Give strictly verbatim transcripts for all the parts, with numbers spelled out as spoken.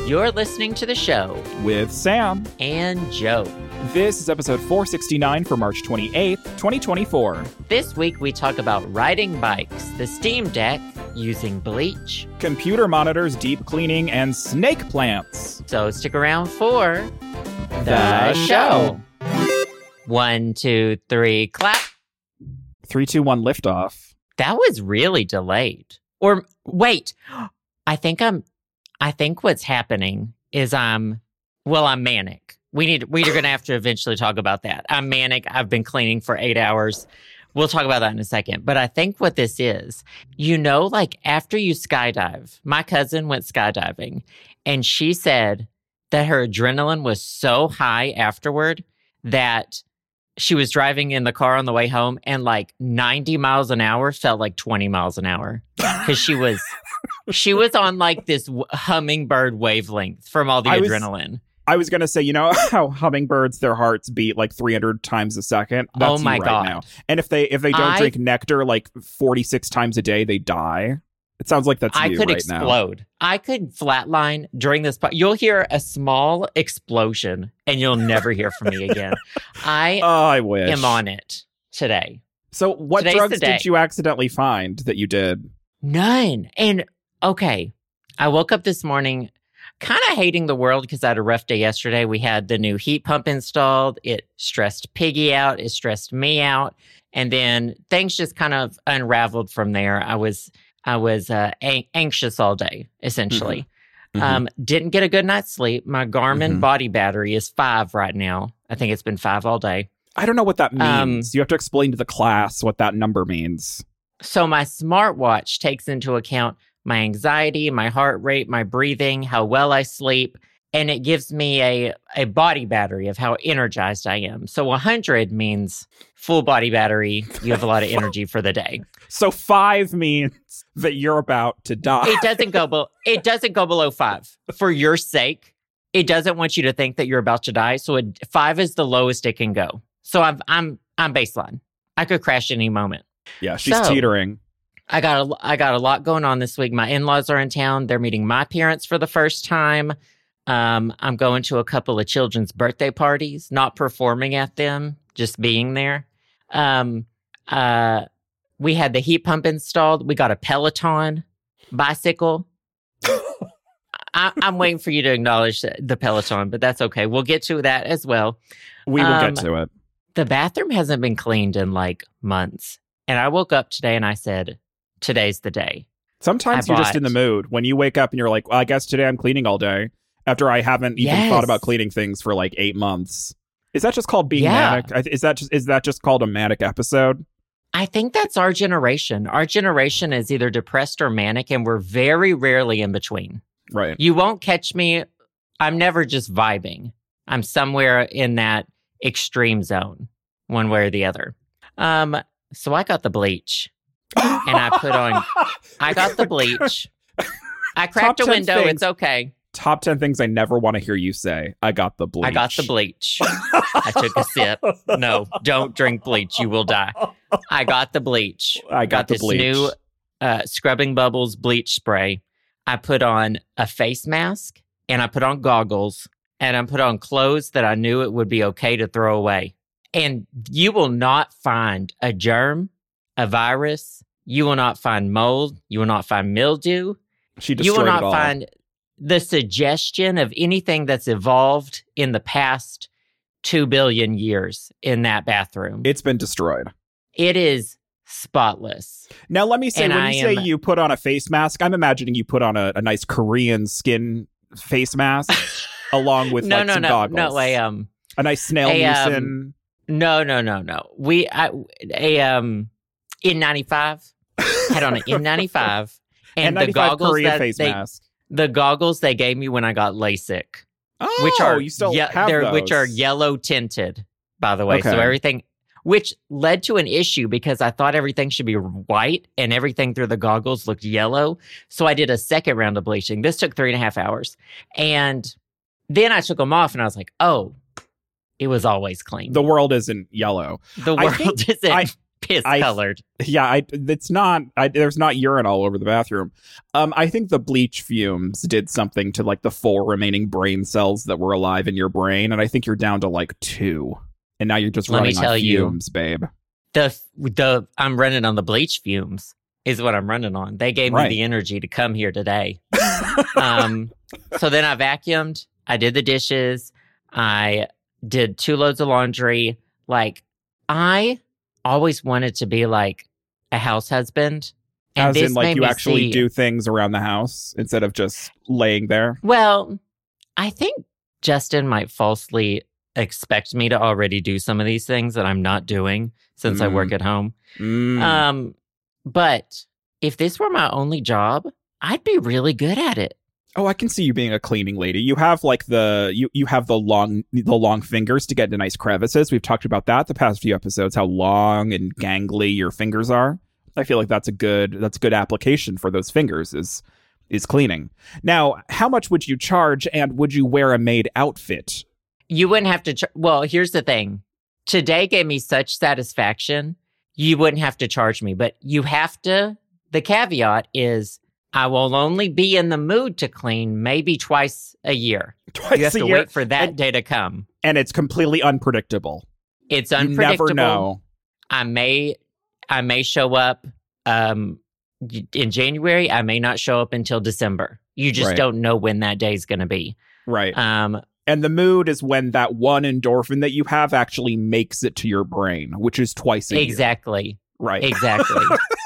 You're listening to the show with Sam and Joe. This is episode four sixty-nine for March twenty-eighth, twenty twenty-four. This week we talk about riding bikes, the Steam Deck, using bleach, computer monitors, deep cleaning, and snake plants. So stick around for the, the show. One, two, three, clap. Three, two, one, liftoff. That was really delayed. Or wait, I think I'm. I think what's happening is I'm. Well, I'm manic. We need. We're going to have to eventually talk about that. I'm manic. I've been cleaning for eight hours. We'll talk about that in a second. But I think what this is, you know, like after you skydive, my cousin went skydiving, and she said that her adrenaline was so high afterward that she was driving in the car on the way home and like ninety miles an hour felt like twenty miles an hour because she was she was on like this hummingbird wavelength from all the I adrenaline. Was, I was going to say, you know how hummingbirds, their hearts beat like three hundred times a second? That's oh my you right God. Now. And if they if they don't I, drink nectar like forty-six times a day, they die. It sounds like that's I you could right explode. now. I could flatline during this. Po- you'll hear a small explosion, and you'll never hear from me again. I, oh, I wish. am on it today. So what Today's drugs the day. did you accidentally find that you did? None. And okay, I woke up this morning kind of hating the world because I had a rough day yesterday. We had the new heat pump installed. It stressed Piggy out. It stressed me out. And then things just kind of unraveled from there. I was... I was uh, a- anxious all day, essentially. Mm-hmm. Um, didn't get a good night's sleep. My Garmin mm-hmm. body battery is five right now. I think it's been five all day. I don't know what that means. Um, you have to explain to the class what that number means. So my smartwatch takes into account my anxiety, my heart rate, my breathing, how well I sleep, and it gives me a, a body battery of how energized I am. So one hundred means full body battery. You have a lot of energy for the day. So five means that you're about to die. It doesn't go below. It doesn't go below five for your sake. It doesn't want you to think that you're about to die. So it, five is the lowest it can go. So I'm I'm I'm baseline. I could crash any moment. Yeah, she's so, teetering. I got a I got a lot going on this week. My in-laws are in town. They're meeting my parents for the first time. Um, I'm going to a couple of children's birthday parties, not performing at them, just being there. Um, uh, we had the heat pump installed. We got a Peloton bicycle. I, I'm waiting for you to acknowledge the Peloton, but that's okay. We'll get to that as well. We will um, get to it. The bathroom hasn't been cleaned in like months. And I woke up today and I said, today's the day. Sometimes I you're just bought- in the mood. When you wake up and you're like, well, I guess today I'm cleaning all day. After I haven't even Yes. thought about cleaning things for like eight months. Is that just called being Yeah. manic? Is that just is that just called a manic episode? I think that's our generation. Our generation is either depressed or manic, and we're very rarely in between. Right. You won't catch me. I'm never just vibing. I'm somewhere in that extreme zone, one way or the other. Um, so I got the bleach, and I put on. I got the bleach. I cracked a ten window. things. It's okay. Top ten things I never want to hear you say. I got the bleach. I got the bleach. I took a sip. No, don't drink bleach. You will die. I got the bleach. I got, the this bleach. new uh, Scrubbing Bubbles bleach spray. I put on a face mask, and I put on goggles, and I put on clothes that I knew it would be okay to throw away. And you will not find a germ, a virus. You will not find mold. You will not find mildew. She You destroyed will not it all. find the suggestion of anything that's evolved in the past two billion years in that bathroom. It's been destroyed. It is spotless. Now, let me say, And when I you say am- you put on a face mask, I'm imagining you put on a, a nice Korean skin face mask along with no, like no, some no, goggles. no way. Um, A nice snail a, um, mucin. no, no, no, no. We I, a um N ninety-five had on an N ninety-five and the N ninety-five goggles Korean that face they mask. the goggles they gave me when I got LASIK. Oh, which are you still ye- have they're- those. which are yellow tinted, by the way. So Okay. everything, which led to an issue because I thought everything should be white and everything through the goggles looked yellow. So I did a second round of bleaching. This took three and a half hours, and then I took them off, and I was like, oh, it was always clean. The world isn't yellow. The I world think isn't. I, piss I- colored. Yeah, I, it's not. I, there's not urine all over the bathroom. Um, I think the bleach fumes did something to like the four remaining brain cells that were alive in your brain, and I think you're down to like two, and now you're just Let me running tell on you. fumes, babe. The the I'm running on the bleach fumes is what I'm running on. They gave Right. me the energy to come here today. um, so then I vacuumed. I did the dishes. I did two loads of laundry. Like I always wanted to be like a house husband. And As this in, like made you me actually see- do things around the house instead of just laying there. Well, I think Justin might falsely expect me to already do some of these things that I'm not doing since I Mm. work at home. Mm. Um, but if this were my only job, I'd be really good at it. Oh, I can see you being a cleaning lady. You have like the you you have the long the long fingers to get into nice crevices. We've talked about that the past few episodes, how long and gangly your fingers are. I feel like that's a good that's a good application for those fingers is is cleaning. Now, how much would you charge, and would you wear a maid outfit? You wouldn't have to. Ch- well, here's the thing. Today gave me such satisfaction. You wouldn't have to charge me, but you have to. The caveat is I will only be in the mood to clean maybe twice a year. Twice You have a to year, wait for that and- day to come. and it's completely unpredictable. It's You unpredictable. never know. I may, I may show up um, y- in January. I may not show up until December. You just Right. don't know when that day is going to be. Right. Um, And the mood is when that one endorphin that you have actually makes it to your brain, which is twice a year. exactly, Right. exactly.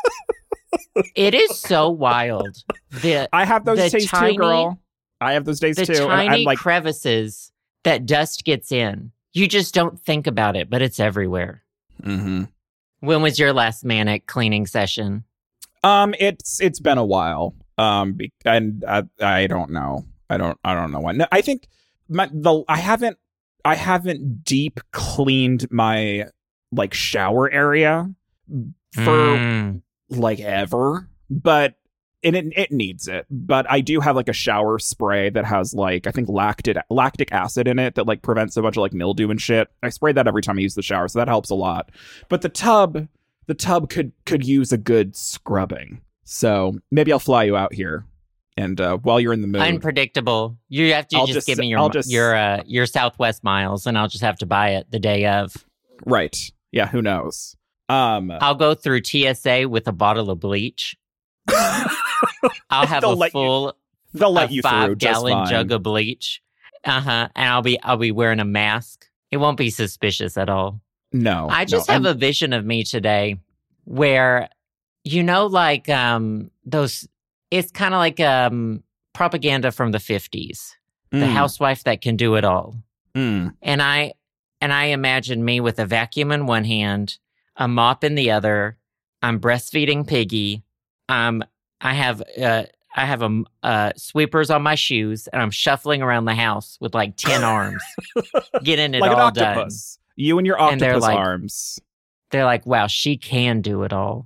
It is so wild. The I have those the days tiny- too, girl. I have those days the too. And tiny I'm like, crevices that dust gets in. You just don't think about it, but it's everywhere. mhm. When was your last manic cleaning session? um, it's it's been a while. Um, be- and I, I don't know. I don't I don't know when. No, I think my the I haven't I haven't deep cleaned my like shower area for Mm. like ever, but and it it needs it. But I do have like a shower spray that has like I think lactic lactic acid in it that like prevents a bunch of like mildew and shit. I spray that every time I use the shower, so that helps a lot. But the tub, the tub could could use a good scrubbing. So maybe I'll fly you out here, and uh, while you're in the mood, Unpredictable. You have to I'll just, just- give me your I'll just- your uh, your Southwest miles, and I'll just have to buy it the day of. right? Yeah, who knows? Um, I'll go through T S A with a bottle of bleach. I'll have They'll a let you- full they'll let a you through five just gallon fine. jug of bleach. Uh huh. And I'll be I'll be wearing a mask. It won't be suspicious at all. No, I just no. have and- a vision of me today where, you know, like um those. It's kind of like um propaganda from the fifties. The Mm, housewife that can do it all. mm. And I and I imagine me with a vacuum in one hand, a mop in the other. I'm breastfeeding Piggy. Um, I have uh, I have um, uh, sweepers on my shoes, and I'm shuffling around the house with like ten arms, getting it like an all octopus. You and your And they're octopus like- arms. done. They're like, "Wow, she can do it all,"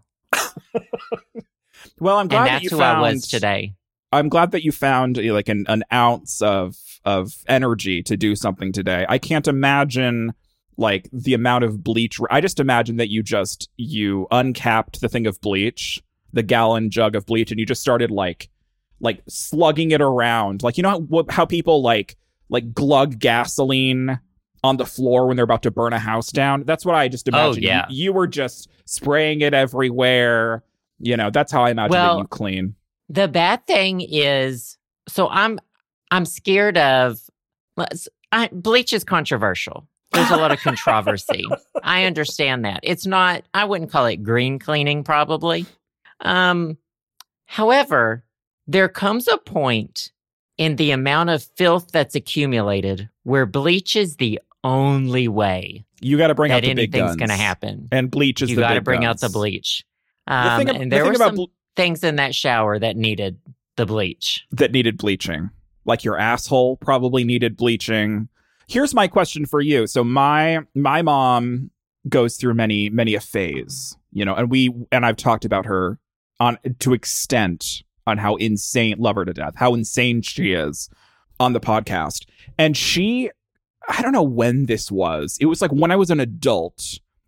Well, I'm glad and that that's you who found. I was today. I'm glad that you found uh, like an, an ounce of of energy to do something today. I can't imagine like the amount of bleach. I just imagine that you just you uncapped the thing of bleach, the gallon jug of bleach, and you just started like like slugging it around. Like you know how, what, how people like like glug gasoline on the floor when they're about to burn a house down. That's what I just imagine. You- yeah. you, were just spraying it everywhere. You know, that's how I imagine Well, that you clean. The bad thing is, so I'm I'm scared of let's- I, bleach is controversial. There's a lot of controversy. I understand that. It's not, I wouldn't call it green cleaning, probably. Um, however, there comes a point in the amount of filth that's accumulated where bleach is the only way You got to bring out that the big anything's guns. going to happen. And bleach is You the got to big bring guns. out the bleach. The Um, thing, ab- and the there thing were about some ble- things in that shower that needed the bleach. that needed bleaching, like your asshole probably needed bleaching. Here's my question for you. So my my mom goes through many many a phase, you know, and we and I've talked about her on to extent on how insane, love her to death, how insane she is on the podcast. And she, I don't know when this was. It was like when I was an adult.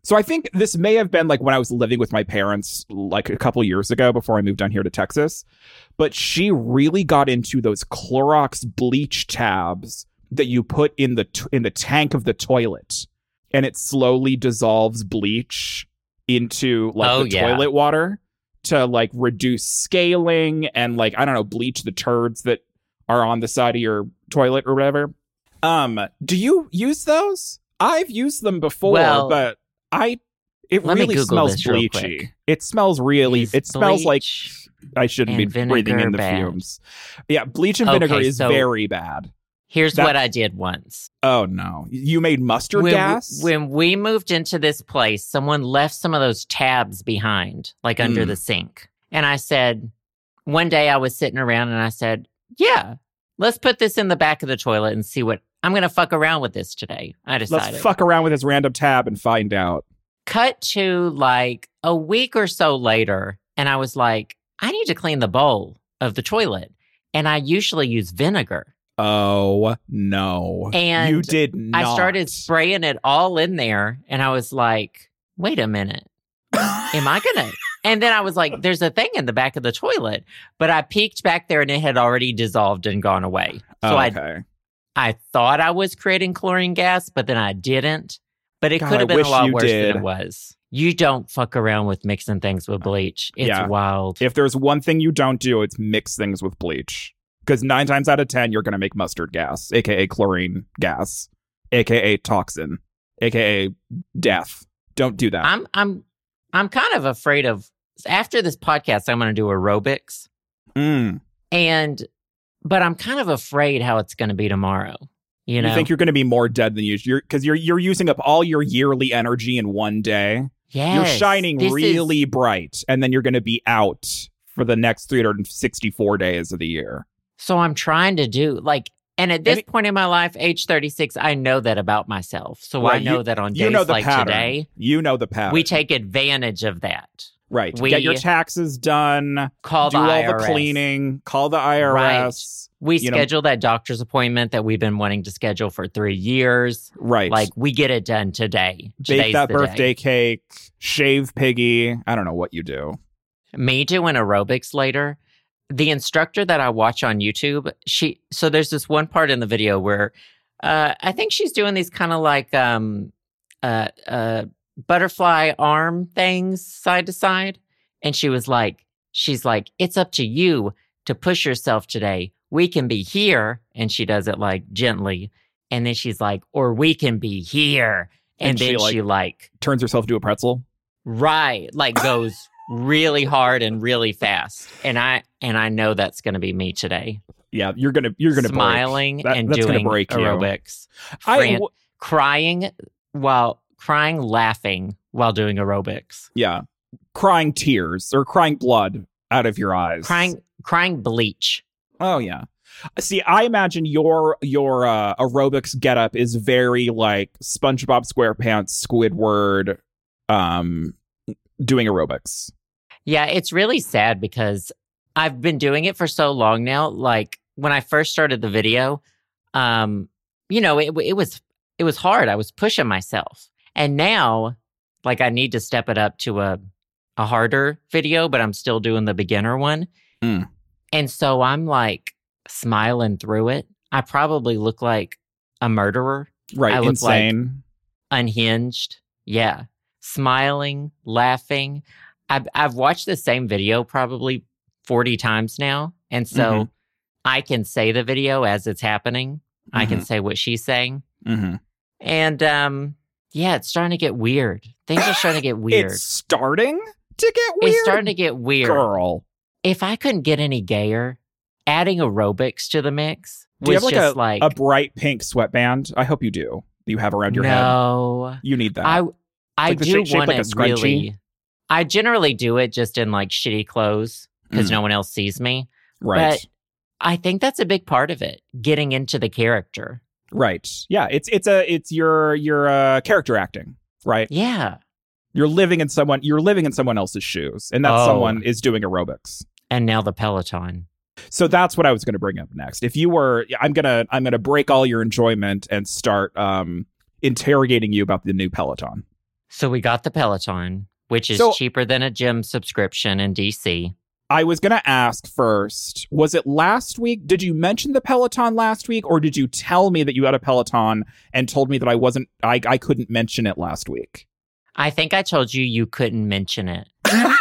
So I think this may have been like when I was living with my parents like a couple years ago before I moved down here to Texas. But she really got into those Clorox bleach tabs that you put in the t- in the tank of the toilet, and it slowly dissolves bleach into like oh, the yeah. toilet water to like reduce scaling and like, I don't know, bleach the turds that are on the side of your toilet or whatever. Um, do you use those? I've used them before, well, but I it let really me smells this real bleachy. quick. It smells really Is it smells like I shouldn't be and breathing in the bad? fumes. Yeah, bleach and Okay, vinegar is so very bad. Here's That- what I did once. Oh no. You made mustard when, gas? When we moved into this place, someone left some of those tabs behind, like under Mm. the sink. And I said, one day I was sitting around and I said, yeah, let's put this in the back of the toilet and see what, I'm going to fuck around with this today. I decided. Let's fuck around with this random tab and find out. Cut to like a week or so later, and I was like, I need to clean the bowl of the toilet. And I usually use vinegar. Oh no. And you did not. I started spraying it all in there, and I was like, wait a minute. Am I gonna? And then I was like, there's a thing in the back of the toilet. But I peeked back there and it had already dissolved and gone away. So oh, okay. I I thought I was creating chlorine gas, but then I didn't. But it God, could have I been a wish lot you worse did. than it was. You don't fuck around with mixing things with bleach. It's Yeah. wild. If there's one thing you don't do, it's mix things with bleach. Because nine times out of ten, you're going to make mustard gas, a k a chlorine gas, a k a toxin, a k a death. Don't do that. I'm I'm I'm kind of afraid of, after this podcast, I'm going to do aerobics. Mm. And, but I'm kind of afraid how it's going to be tomorrow. You know? You think you're going to be more dead than usual? Because you're, you're using up all your yearly energy in one day. Yes, You're shining this really is- bright, and then you're going to be out for the next three hundred sixty-four days of the year. So I'm trying to do, like, and at this And it- point in my life, age thirty-six, I know that about myself. So Right, I know you- that on You days know the like pattern. today, You know the pattern. we take advantage of that. right. we- Get your taxes done. Call do the all I R S. the cleaning. Call the I R S. We you know- schedule that doctor's appointment that we've been wanting to schedule for three years. Right. Like, we get it done today. bake Today's that the birthday day. cake. Shave Piggy. I don't know what you do. Me doing aerobics later. The instructor that I watch on YouTube, she so there's this one part in the video where uh, I think she's doing these kind of like um, uh, uh, butterfly arm things side to side, and she was like, she's like, it's up to you to push yourself today. We can be here, and she does it like gently, and then she's like, or we can be here, and, And she, then like- she like Turns herself into a pretzel. right, like goes really hard and really fast, and I and I know that's going to be me today. Yeah, you're gonna you're gonna smiling break. That- and that's doing gonna break you. aerobics, I Fran- w- crying while crying, laughing while doing aerobics, yeah, crying tears or crying blood out of your eyes. crying crying bleach. Oh yeah. See, I imagine your your uh, aerobics getup is very like SpongeBob SquarePants, Squidward, um, doing aerobics. Yeah, it's really sad because I've been doing it for so long now. Like when I first started the video, um, you know, it it was it was hard. I was pushing myself, and now, like, I need to step it up to a a harder video, but I'm still doing the beginner one. Mm. And so I'm like smiling through it. I probably look like a murderer, Right, I look insane. unhinged. Yeah, smiling, laughing. I've I've watched the same video probably forty times now, and so Mhm. I can say the video as it's happening. I can Mhm. say what she's saying, Mm-hmm. and um, yeah, it's starting to get weird. Things are starting to get weird. It's starting to get weird. It's starting to get weird. Girl. If I couldn't get any gayer, adding aerobics to the mix Do you was have like just a, like a bright pink sweatband? I hope you do. That you have around your head. no. You need that. I I like the do shape- shaped want like a it scrunchie? really. I generally do it just in like shitty clothes because Mm. no one else sees me. right. But I think that's a big part of it, getting into the character. Right. Yeah. It's it's a it's your your uh, character acting. Right. Yeah. You're living in someone. You're living in someone else's shoes, and that Oh. someone is doing aerobics. And now the Peloton. So that's what I was going to bring up next. If you were, I'm gonna I'm gonna break all your enjoyment and start um, interrogating you about the new Peloton. So we got the Peloton, which is So- cheaper than a gym subscription in D C. I was going to ask first, was it last week? Did you mention the Peloton last week, or did you tell me that you had a Peloton and told me that I wasn't, I, I couldn't mention it last week? I think I told you you couldn't mention it.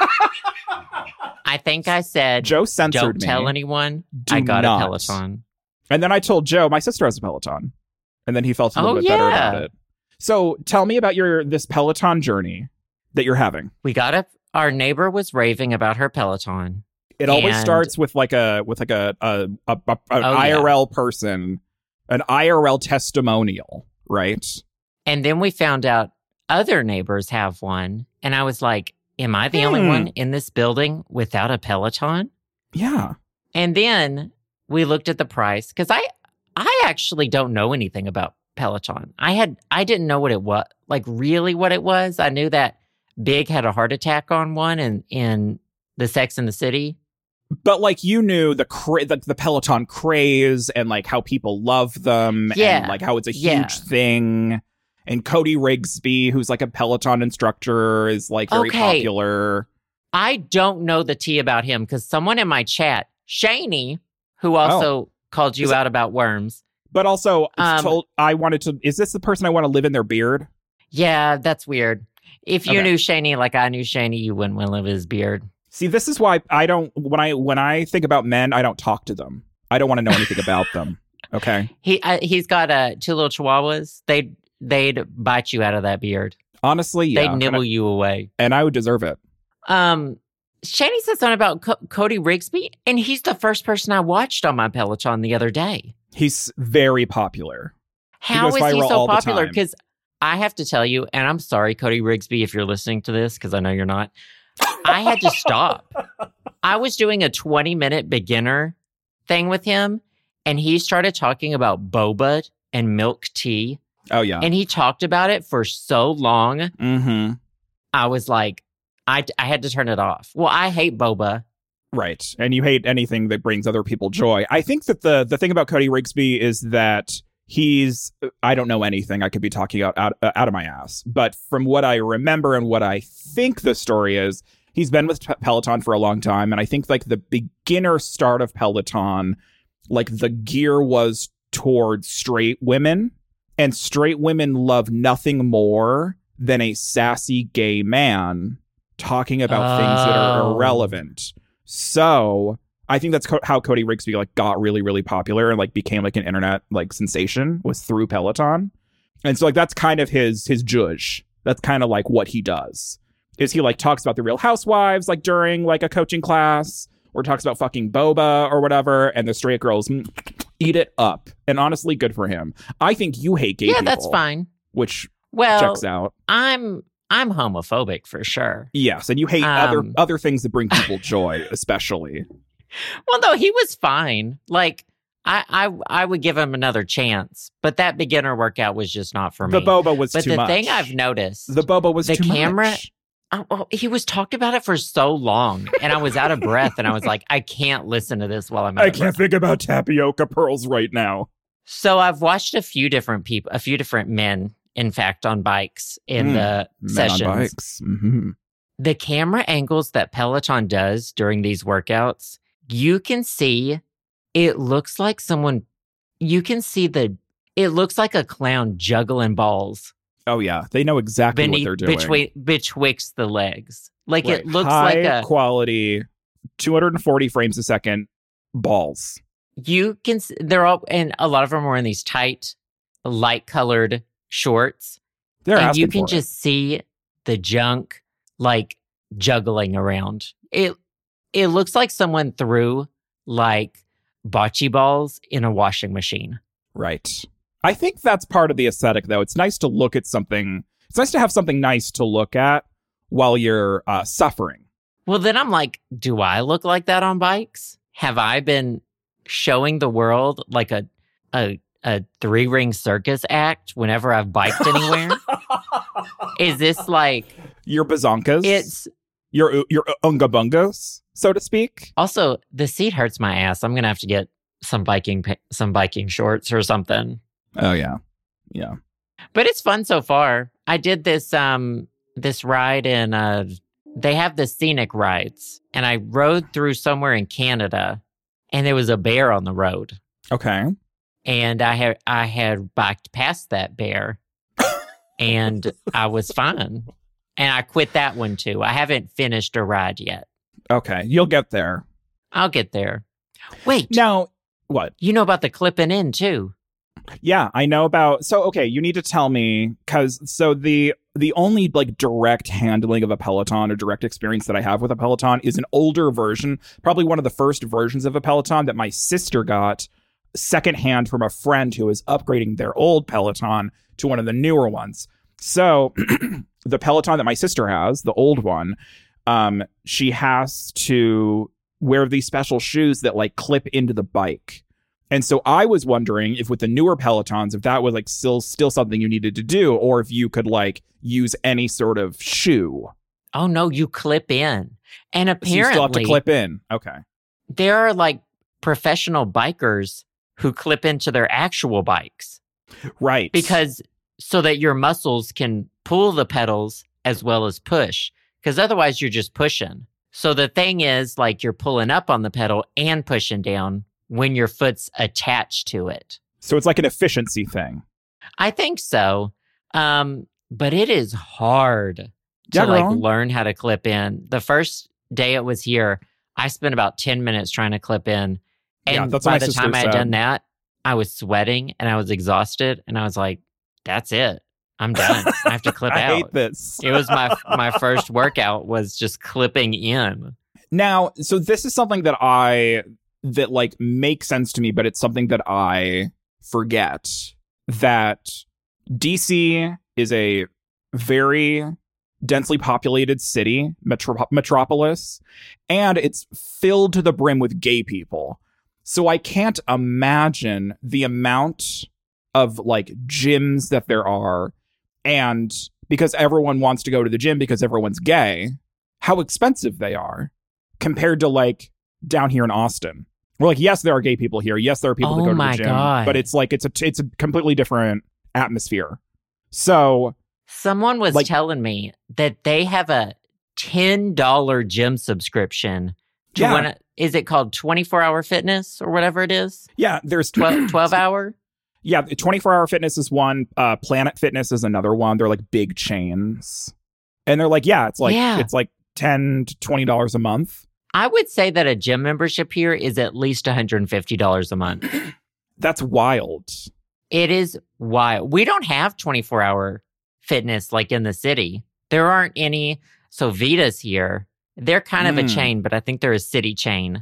I think I said, Joe censored don't me. tell anyone Do I got not. a Peloton. And then I told Joe, my sister has a Peloton. And then he felt a little Oh, bit better yeah. about it. So tell me about your this Peloton journey that you're having. We got a, our neighbor was raving about her Peloton. It always And- starts with like a with like a, a, a, a an Oh, yeah. I R L person, an I R L testimonial, right? And then we found out other neighbors have one. And I was like, am I the only Hmm. one in this building without a Peloton? Yeah. And then we looked at the price because I I actually don't know anything about Peloton. I had I didn't know what it was, like really what it was. I knew that Big had a heart attack on one in in the Sex and the City. But like you knew the cra- the, the Peloton craze and like how people love them Yeah. and like how it's a huge Yeah. thing. And Cody Rigsby, who's like a Peloton instructor, is like very Okay. popular. I don't know the tea about him because someone in my chat, Shani, who also called you Is it- out about worms. But also Um, told I wanted to is this the person I want to live in their beard? Yeah, that's weird. If you Okay. knew Shani like I knew Shani, you wouldn't want to live his beard. See, this is why I don't when I when I think about men, I don't talk to them. I don't want to know anything about them. Okay. He uh, he's got uh, two little chihuahuas. They'd they'd bite you out of that beard. Honestly, yeah. They'd and nibble I- you away. and I would deserve it. Um, Shani said something about Co- Cody Rigsby, and he's the first person I watched on my Peloton the other day. He's very popular. How goes is he viral so all the popular? time. Because I have to tell you, and I'm sorry, Cody Rigsby, if you're listening to this, because I know you're not. I had to stop. I was doing a twenty minute beginner thing with him, and he started talking about boba and milk tea, Oh yeah. and he talked about it for so long. Mm-hmm. I was like, I, I had to turn it off. Well, I hate boba. Right. And you hate anything that brings other people joy. I think that the the thing about Cody Rigsby is that he's I don't know anything. I could be talking out out, uh, out of my ass. But from what I remember and what I think the story is, he's been with Pe- Peloton for a long time. And I think like the beginner start of Peloton, like the gear was towards straight women. And straight women love nothing more than a sassy gay man talking about things that are Oh. irrelevant. So I think that's co- how Cody Rigsby like got really, really popular and like became like an internet like sensation was through Peloton. And so like that's kind of his his judge. That's kind of like what he does. Is he like talks about the Real Housewives like during like a coaching class, or talks about fucking boba or whatever, and the straight girls mm, eat it up. And honestly, good for him. I think you hate gay Yeah, people, that's fine. which Well, checks out. I'm I'm homophobic for sure. Yes, and you hate other Um, other things that bring people joy, especially. Well, no, he was fine. Like I I I would give him another chance, but that beginner workout was just not for The me. boba was but too the much. thing I've noticed, the boba was the too camera- much. oh, oh, he was talked about it for so long, and I was out of breath, and I was like, I can't listen to this while I'm out I of breath. can't think about tapioca pearls right now. So I've watched a few different people, a few different men, in fact, on bikes in Mm, the Men sessions. on bikes. Mhm. The camera angles that Peloton does during these workouts, you can see it looks like someone, you can see the, it looks like a clown juggling balls Oh yeah, they know exactly beneath, what they're doing. between, betwixt the legs. Like Right. it looks high like a, quality, two hundred forty frames a second balls. you can, s- they're all, and a lot of them are in these tight, light colored shorts. They're and asking you can for it. just see the junk like juggling around. It it looks like someone threw like bocce balls in a washing machine. Right. I think that's part of the aesthetic, though. It's nice to look at something. It's nice to have something nice to look at while you're uh, suffering. Well, then I'm like, do I look like that on bikes? Have I been showing the world like a a a three ring circus act whenever I've biked anywhere? Is this like Your bazonkas. it's your your unga bungas, so to speak. also the seat hurts my ass. I'm gonna have to get some biking pa- some biking shorts or something. Oh yeah, yeah. But it's fun so far. I did this um this ride in, uh, they have the scenic rides. And I rode through somewhere in Canada and there was a bear on the road. Okay. And I had, I had biked past that bear and I was fine. And I quit that one too. I haven't finished a ride yet. Okay. You'll get there. I'll get there. Wait. Now, what? You know about the clipping in too. Yeah, I know about. So, okay, you need to tell me because so the the only like direct handling of a Peloton or direct experience that I have with a Peloton is an older version, probably one of the first versions of a Peloton that my sister got secondhand from a friend who was upgrading their old Peloton to one of the newer ones. So, the Peloton that my sister has, the old one, um, she has to wear these special shoes that like clip into the bike. And so I was wondering if with the newer Pelotons, if that was like still still something you needed to do, or if you could like use any sort of shoe. Oh no, you clip in. And apparently so you still have to clip in. Okay. There are like professional bikers who clip into their actual bikes. Right. Because so that your muscles can pull the pedals as well as push. Because otherwise you're just pushing. So the thing is like you're pulling up on the pedal and pushing down when your foot's attached to it. So it's like an efficiency thing. I think so. Um, but it is hard to yeah, like girl. learn how to clip in. The first day it was here, I spent about ten minutes trying to clip in. And yeah, that's by what my the time I said. had done that, I was sweating and I was exhausted. And I was like, that's it. I'm done. I have to clip I out. hate this. It was my my first workout was just clipping in. Now, so this is something that I... that like makes sense to me, but it's something that I forget that D C is a very densely populated city, metro- metropolis, and it's filled to the brim with gay people. So I can't imagine the amount of like gyms that there are, and because everyone wants to go to the gym because everyone's gay, how expensive they are compared to like down here in Austin. We're like, yes, there are gay people here. Yes, there are people Oh that go to my the gym, God. but it's like it's a it's a completely different atmosphere. So Someone was Like- telling me that they have a ten dollars gym subscription to Yeah. one. Is it called twenty-four hour fitness or whatever it is? yeah, there's twelve, twelve hour? Yeah, twenty-four hour fitness is one. Uh, Planet Fitness is another one. They're like big chains, and they're like, yeah, it's like Yeah. it's like ten to twenty dollars a month. I would say that a gym membership here is at least one hundred fifty dollars a month. That's wild. It is wild. We don't have twenty-four hour fitness like in the city. There aren't any. So Vita's here. They're kind of a Mm. chain, but I think they're a city chain.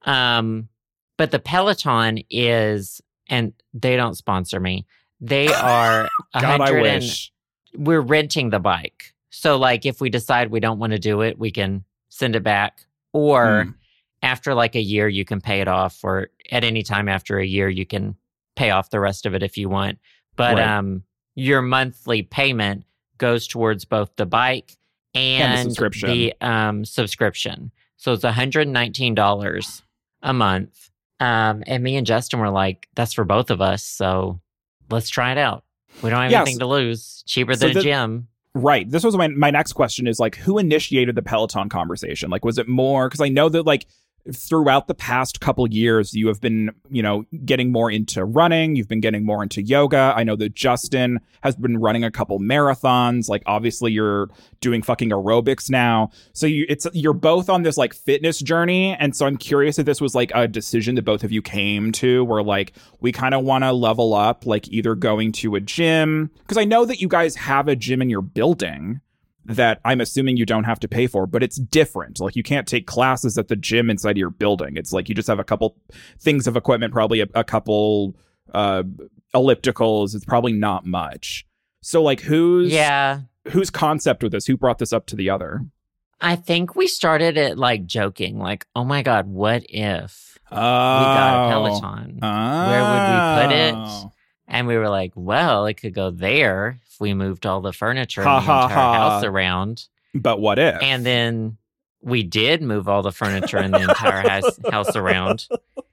Um, but the Peloton is, and they don't sponsor me. They are a God, I hundred and wish. we're renting the bike. So like if we decide we don't want to do it, we can send it back. Or Mm. after like a year, you can pay it off, or at any time after a year, you can pay off the rest of it if you want. But Right. um, your monthly payment goes towards both the bike and, And the subscription. the um, subscription. So it's one hundred nineteen dollars a month. Um, and me and Justin were like, that's for both of us. So let's try it out. We don't have Yes. anything to lose. Cheaper So than the- a gym. Right. This was my my next question is like, who initiated the Peloton conversation? Like, was it more? Because I know that like throughout the past couple years, you have been, you know, getting more into running. You've been getting more into yoga. I know that Justin has been running a couple marathons. Like, obviously, you're doing fucking aerobics now. So you, it's you're both on this like fitness journey. And so I'm curious if this was like a decision that both of you came to, where like we kind of want to level up, like either going to a gym, because I know that you guys have a gym in your building that I'm assuming you don't have to pay for, but it's different. Like you can't take classes at the gym inside of your building. It's like you just have a couple things of equipment, probably a, a couple uh, ellipticals. It's probably not much. So like who's Yeah. whose concept with this? Who brought this up to the other? I think we started it like joking, like, oh my God, what if Oh, we got a Peloton? Where would we put it? And we were like, well, it could go there if we moved all the furniture Ha, and the ha, entire ha. house around. But what if? And then we did move all the furniture in the entire house, house around.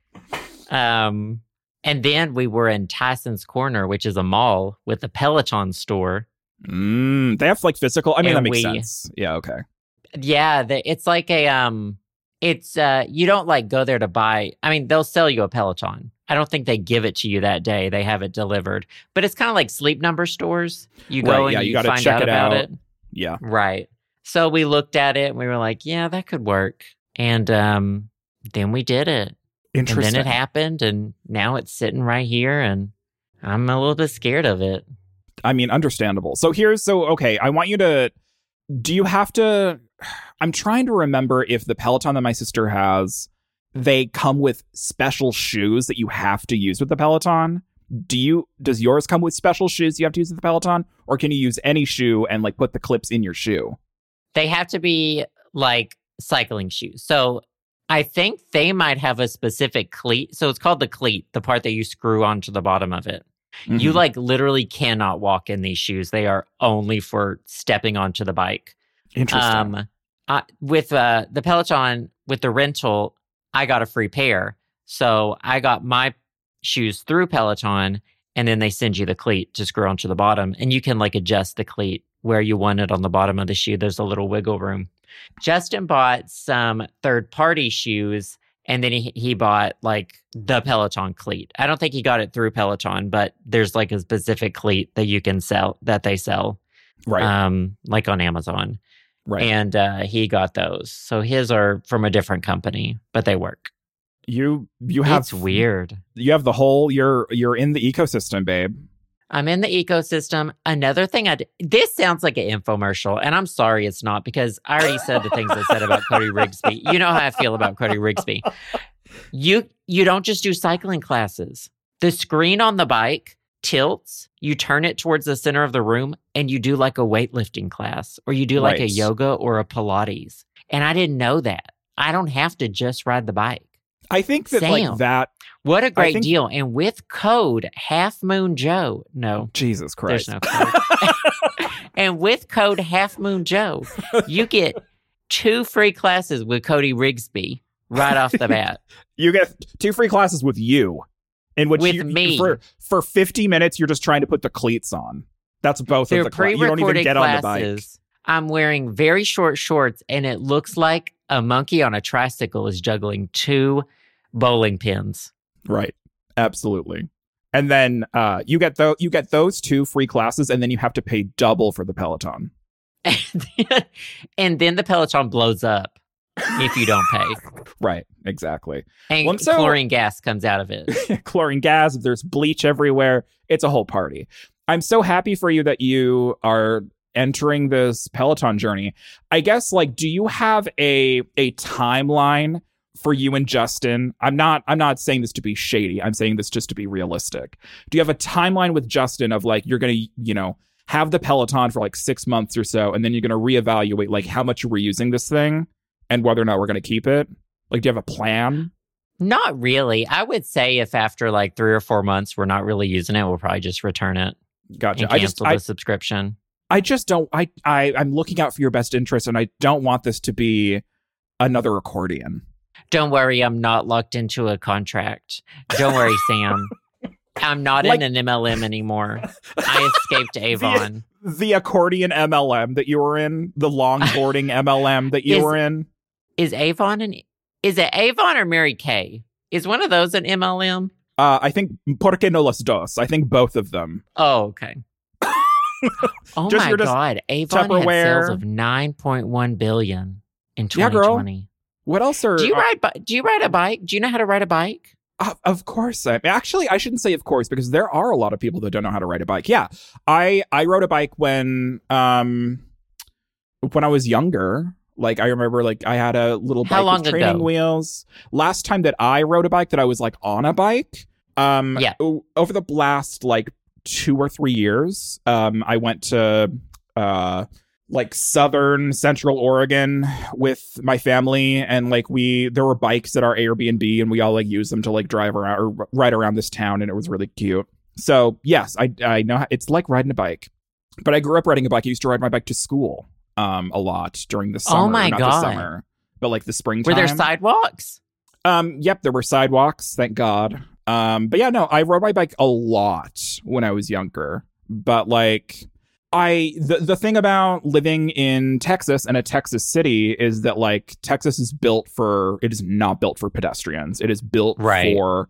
Um, and then we were in Tyson's Corner, which is a mall with a Peloton store. Mm, they have like physical. I mean, And that makes we- sense. Yeah. Okay. Yeah, the, it's like a um, it's uh, you don't like go there to buy. I mean, they'll sell you a Peloton. I don't think they give it to you that day. They have it delivered, but it's kind of like Sleep Number stores. You go Right, and yeah, you, you gotta find check out it about out. it. Yeah. Right. So we looked at it and we were like, yeah, that could work. And um, then we did it. Interesting. And then it happened, and now it's sitting right here, and I'm a little bit scared of it. I mean, understandable. So here's so okay. I want you to. Do you have to? I'm trying to remember if the Peloton that my sister has, they come with special shoes that you have to use with the Peloton. Do you? Does yours come with special shoes you have to use with the Peloton, or can you use any shoe and like put the clips in your shoe? They have to be like cycling shoes. So I think they might have a specific cleat. So it's called the cleat, the part that you screw onto the bottom of it. Mhm. You like literally cannot walk in these shoes. They are only for stepping onto the bike. Interesting. Um, I, with uh, the Peloton, with the rental, I got a free pair. So I got my shoes through Peloton, and then they send you the cleat to screw onto the bottom. And you can like adjust the cleat where you want it on the bottom of the shoe. There's a little wiggle room. Justin bought some third-party shoes, and then he, he bought like the Peloton cleat. I don't think he got it through Peloton, but there's like a specific cleat that you can sell, that they sell, right. um, like on Amazon. right. And uh, he got those. So his are from a different company, but they work. you you have It's weird. You have the whole. You're you're in the ecosystem, babe. I'm in the ecosystem. Another thing I did, this sounds like an infomercial, and I'm sorry it's not, because I already said the things I said about Cody Rigsby. You know how I feel about Cody Rigsby. You you don't just do cycling classes. The screen on the bike tilts, you turn it towards the center of the room, and you do like a weightlifting class, or you do like a Right. yoga or a Pilates. And I didn't know that. I don't have to just ride the bike. I think that Sam. like that. What a great think- deal. And with code Half Moon Joe, no, Jesus Christ. there's no code. And with code Half Moon Joe, you get two free classes with Cody Rigsby right off the bat. You get two free classes with you, in which With you, me. for for fifty minutes you're just trying to put the cleats on. That's both They're of the classes. You don't even pre-recorded get on the bike. classes. I'm wearing very short shorts, and it looks like a monkey on a tricycle is juggling two bowling pins. Right. Absolutely. And then uh, you get those you get those two free classes, and then you have to pay double for the Peloton. And then the Peloton blows up if you don't pay. Right. Exactly. And Well, so- chlorine gas comes out of it. Chlorine gas. There's bleach everywhere. It's a whole party. I'm so happy for you that you are entering this Peloton journey. I guess, like, do you have a a timeline for you and Justin? I'm not I'm not saying this to be shady. I'm saying this just to be realistic. Do you have a timeline with Justin of like you're gonna, you know, have the Peloton for like six months or so, and then you're gonna reevaluate like how much you were using this thing and whether or not we're gonna keep it? Like, do you have a plan? Not really. I would say if after like three or four months we're not really using it, we'll probably just return it Gotcha. and I cancel just I, the subscription. I just don't I, I I'm looking out for your best interest, and I don't want this to be another accordion. Don't worry, I'm not locked into a contract. Don't worry, Sam. I'm not Like- in an M L M anymore. I escaped Avon. The accordion M L M that you were in, the longboarding M L M that you Is- were in. Is Avon an is it Avon or Mary Kay? Is one of those an M L M? Uh, I think Porque no los dos. I think both of them. Oh, okay. Oh Just- my you're just God. Avon had Tupperware. sales of nine point one billion in Yeah, twenty girl. twenty. What else are? Do you uh, ride bi- do you ride a bike? Do you know how to ride a bike? Uh, of course. I, actually, I shouldn't say of course, because there are a lot of people that don't know how to ride a bike. Yeah, I I rode a bike when um when I was younger. Like, I remember, like, I had a little How bike long with training ago? wheels. Last time that I rode a bike, that I was like on a bike. Um, Yeah. o- Over the last like two or three years, um, I went to uh like southern central Oregon with my family, and like we there were bikes at our Airbnb, and we all like used them to like drive around or ride around this town, and it was really cute. So yes, I I know how, it's like riding a bike, but I grew up riding a bike. I used to ride my bike to school um a lot during the summer. Oh my not God. the summer, but like the springtime. Were there sidewalks? Um, yep, there were sidewalks, thank God. Um, but yeah, no, I rode my bike a lot when I was younger. But like, I the the thing about living in Texas and a Texas city is that like Texas is built for it is not built for pedestrians. It is built Right. for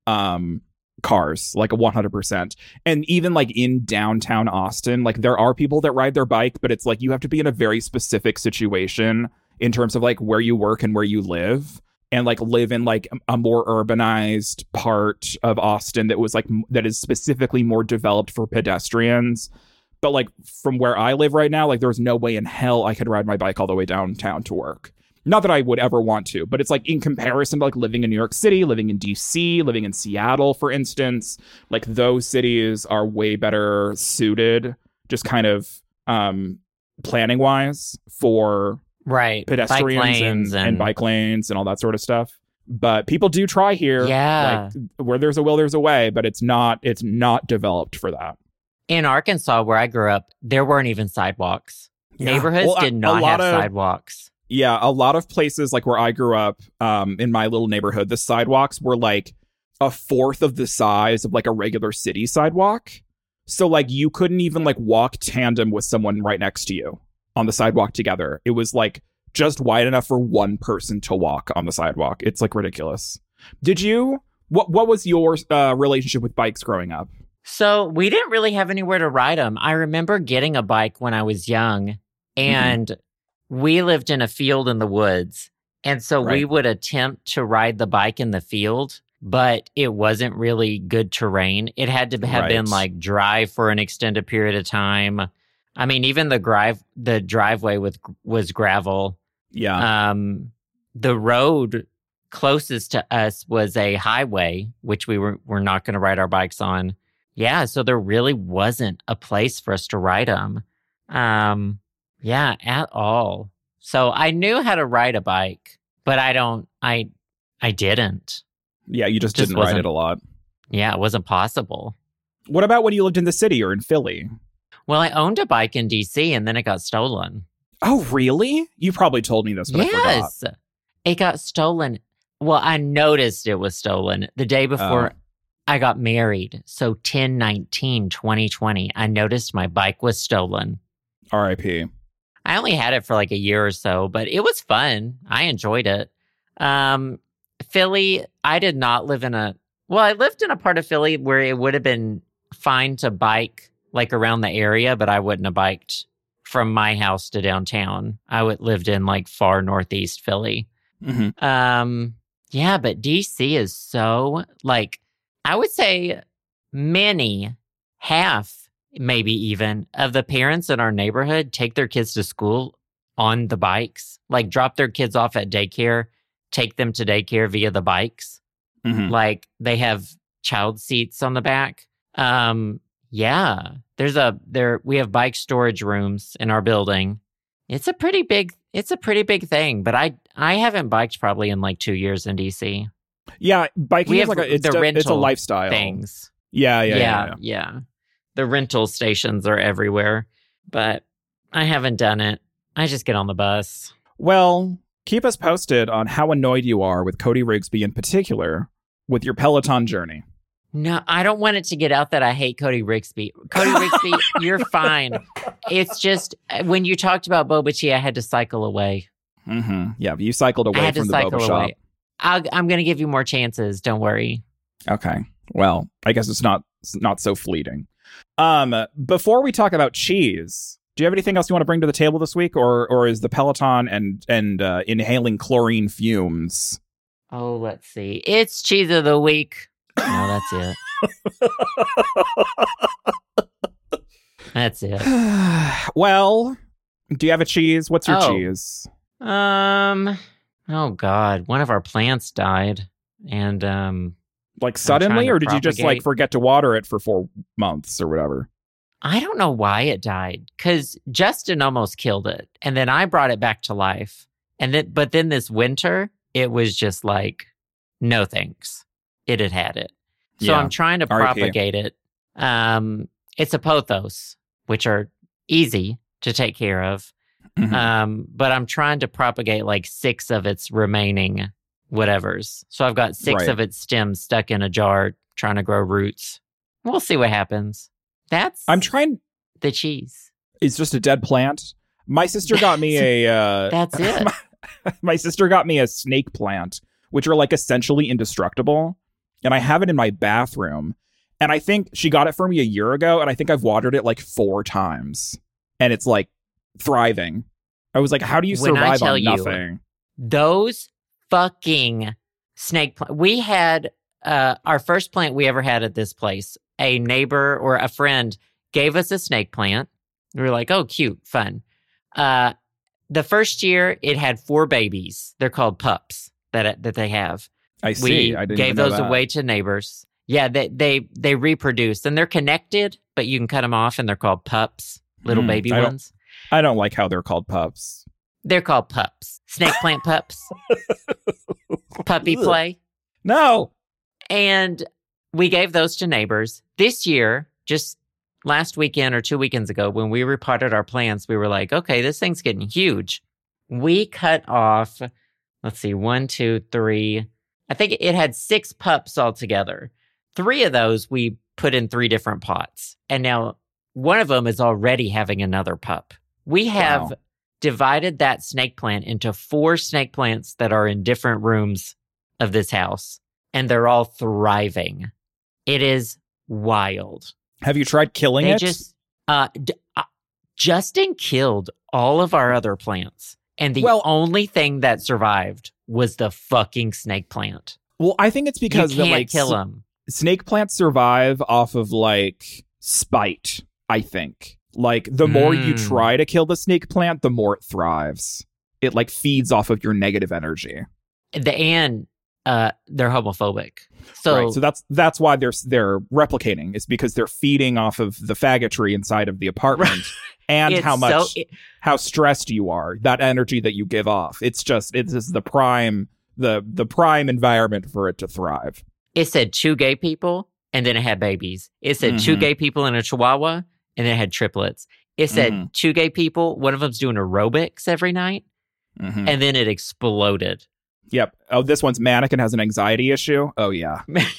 um cars, like a one hundred percent. And even like in downtown Austin, like there are people that ride their bike, but it's like you have to be in a very specific situation in terms of like where you work and where you live. And like live in like a more urbanized part of Austin that was like m- that is specifically more developed for pedestrians. But like from where I live right now, like there's no way in hell I could ride my bike all the way downtown to work. Not that I would ever want to, but it's like in comparison to like living in New York City, living in D C, living in Seattle, for instance, like those cities are way better suited, just kind of um, planning wise for Right. pedestrians Bike and, lanes and... and bike lanes and all that sort of stuff. But people do try here. Yeah. Like where there's a will, there's a way, but it's not it's not developed for that. In Arkansas, where I grew up, there weren't even sidewalks. Yeah. Neighborhoods Well, a- did a not lot have of- sidewalks. Yeah, a lot of places like where I grew up, um, in my little neighborhood, the sidewalks were like a fourth of the size of like a regular city sidewalk. So like you couldn't even like walk tandem with someone right next to you on the sidewalk together. It was like just wide enough for one person to walk on the sidewalk. It's like ridiculous. Did you? What What was your uh, relationship with bikes growing up? So we didn't really have anywhere to ride them. I remember getting a bike when I was young, and mm-hmm. we lived in a field in the woods. And so right. we would attempt to ride the bike in the field, but it wasn't really good terrain. It had to have right. been like dry for an extended period of time. I mean, even the drive, the driveway with was gravel. Yeah. Um, the road closest to us was a highway, which we were, were not going to ride our bikes on. Yeah, so there really wasn't a place for us to ride them. Um, yeah, at all. So I knew how to ride a bike, but I don't, I, I didn't. Yeah, you just, just didn't ride it a lot. Yeah, it wasn't possible. What about when you lived in the city or in Philly? Well, I owned a bike in D C and then it got stolen. Oh, really? You probably told me this, but yes. I forgot. It got stolen. Well, I noticed it was stolen the day before Oh. I got married. So ten nineteen twenty twenty, I noticed my bike was stolen. R I P. I only had it for like a year or so, but it was fun. I enjoyed it. Um, Philly, I did not live in a... Well, I lived in a part of Philly where it would have been fine to bike like around the area, but I wouldn't have biked from my house to downtown. I would lived in like far northeast Philly. Mm-hmm. Um, yeah, but D C is so like, I would say many, half, maybe even of the parents in our neighborhood take their kids to school on the bikes, like drop their kids off at daycare, take them to daycare via the bikes. Mm-hmm. Like they have child seats on the back. Um, yeah, there's a there. We have bike storage rooms in our building. It's a pretty big. It's a pretty big thing. But I I haven't biked probably in like two years in D C. Yeah, biking We is have like a, it's, the a, it's a rental lifestyle Things. Yeah, yeah, yeah, yeah, yeah. yeah. The rental stations are everywhere, but I haven't done it. I just get on the bus. Well, keep us posted on how annoyed you are with Cody Rigsby in particular with your Peloton journey. No, I don't want it to get out that I hate Cody Rigsby. Cody Rigsby, you're fine. It's just when you talked about boba tea, I had to cycle away. Mm-hmm. Yeah, you cycled I away had from to the cycle boba shop. away. I'll, I'm going to give you more chances. Don't worry. Okay. Well, I guess it's not it's not so fleeting. Um, before we talk about cheese, do you have anything else you want to bring to the table this week, or or is the Peloton and and uh, inhaling chlorine fumes? Oh, let's see. It's cheese of the week. No, that's it. That's it. Well, do you have a cheese? What's your Oh. cheese? Um. Oh God, one of our plants died, and um, Like trying suddenly, to or did you just like propagate. forget to water it for four months or whatever? I don't know why it died because Justin almost killed it, and then I brought it back to life, and then but then this winter it was just like, no thanks, it had had it. So Yeah. I'm trying to R I P. propagate it. Um, it's a pothos, which are easy to take care of. Mhm. Um, but I'm trying to propagate like six of its remaining whatevers. So I've got six Right. of its stems stuck in a jar trying to grow roots. We'll see what happens. That's I'm trying. the cheese. It's just a dead plant. My sister got me a. Uh, That's it. my, my sister got me a snake plant, which are like essentially indestructible, and I have it in my bathroom. And I think she got it for me a year ago, and I think I've watered it like four times, and it's like thriving. I was like, how do you When I survive tell on you, nothing? Those fucking snake plant. We had uh, our first plant we ever had at this place. A neighbor or a friend gave us a snake plant. We were like, oh, cute, fun. Uh, the first year, it had four babies. They're called pups that that they have. I see. We I didn't gave even know those that. away to neighbors. Yeah, they, they they reproduce, and they're connected, but you can cut them off, and they're called pups, little Mm, baby I don't- ones. I don't like how they're called pups. They're called pups. Snake plant pups. Puppy Ugh. play. No. And we gave those to neighbors. This year, just last weekend or two weekends ago, when we repotted our plants, we were like, okay, this thing's getting huge. We cut off, let's see, one, two, three. I think it had six pups altogether. Three of those we put in three different pots. And now one of them is already having another pup. We have Wow. divided that snake plant into four snake plants that are in different rooms of this house, and they're all thriving. It is wild. Have you tried killing They it? just, uh, d- uh, Justin killed all of our other plants, and the Well- only thing that survived was the fucking snake plant. Well, I think it's because you that, can't like kill s- them. snake plants survive off of like spite. I think like the more you Mm. try to kill the snake plant, the more it thrives. It like feeds off of your negative energy. The and uh, they're homophobic. So, right. So that's that's why they're they're replicating. It's because they're feeding off of the faggotry inside of the apartment and it's how much so, it- how stressed you are. That energy that you give off. It's just it's just the prime the the prime environment for it to thrive. it said two gay people, and then it had babies. It said two Mhm. gay people and a chihuahua, and then it had triplets. It said Mhm. two gay people, one of them's doing aerobics every night, Mhm. and then it exploded. Yep. Oh, this one's manic and has an anxiety issue. Oh yeah.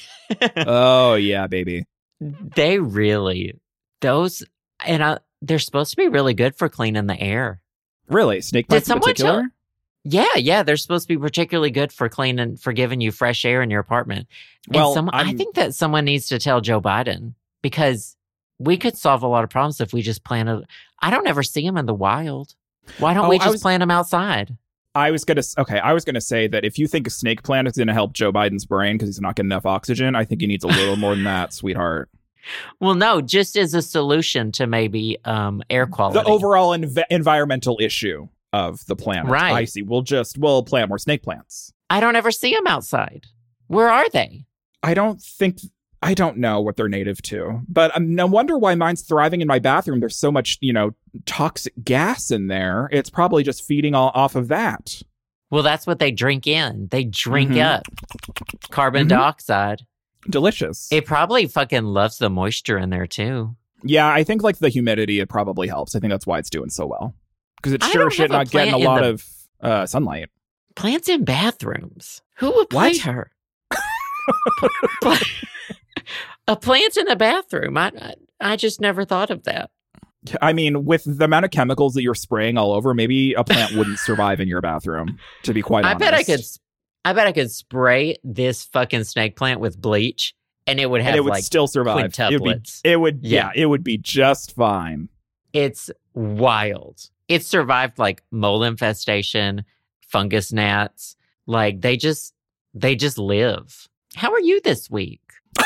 Oh yeah, baby. They really, those, and I, they're supposed to be really good for cleaning the air. Really, snake Did plants in someone particular. tell- Yeah, yeah, they're supposed to be particularly good for cleaning, for giving you fresh air in your apartment. And Well, some, I I'm- think that someone needs to tell Joe Biden, because we could solve a lot of problems if we just planted. I don't ever see them in the wild. Why don't Oh, we I just was- plant them outside? I was gonna s- okay. I was gonna say that if you think a snake plant is gonna help Joe Biden's brain because he's not getting enough oxygen, I think he needs a little more than that, sweetheart. Well, no, just as a solution to maybe um, air quality. The overall env- environmental issue of the planet. Right. I see. We'll just we'll plant more snake plants. I don't ever see them outside. Where are they? I don't think I don't know what they're native to, but I'm no wonder why mine's thriving in my bathroom. There's so much, you know, toxic gas in there. It's probably just feeding all off of that. Well, that's what they drink in. They drink Mhm. up carbon Mhm. dioxide. Delicious. It probably fucking loves the moisture in there too. Yeah, I think like the humidity, it probably helps. I think that's why it's doing so well. Because it's I sure don't shit have a not getting a plant in lot the- of uh, sunlight. Plants in bathrooms. Who would play What? her? Pla- a plant in a bathroom. I, I I just never thought of that. I mean, with the amount of chemicals that you're spraying all over, maybe a plant wouldn't survive in your bathroom, to be quite I honest. bet I could. s- I bet I could spray this fucking snake plant with bleach, and it would have and it would like still survive. It would, be, quintuplets. it would yeah. Yeah. it would be just fine. It's wild. It survived like mold infestation, fungus gnats. Like they just they just live. How are you this week?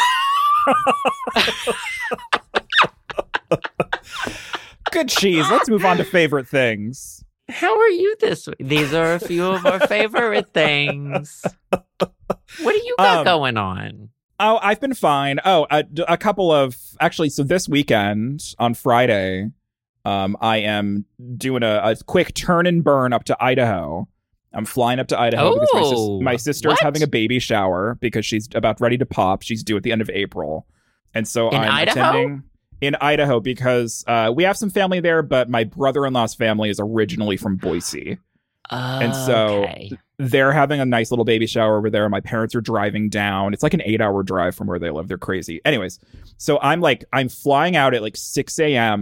Good cheese. Let's move on to favorite things. How are you this week? These are a few of our favorite things. What do you got Um, going on? Oh, I've been fine. Oh, a, a couple of actually. So this weekend on Friday, um, I am doing a, a quick turn and burn up to Idaho. I'm flying up to Idaho because my, sis- Oh, my sister's what? having a baby shower because she's about ready to pop. She's due at the end of April, and so In I'm Idaho? attending in Idaho because uh, we have some family there, but my brother-in-law's family is originally from Boise. and so- Okay. They're having a nice little baby shower over there. My parents are driving down. It's like an eight hour drive from where they live. They're crazy. Anyways, so I'm like, I'm flying out at like six a.m.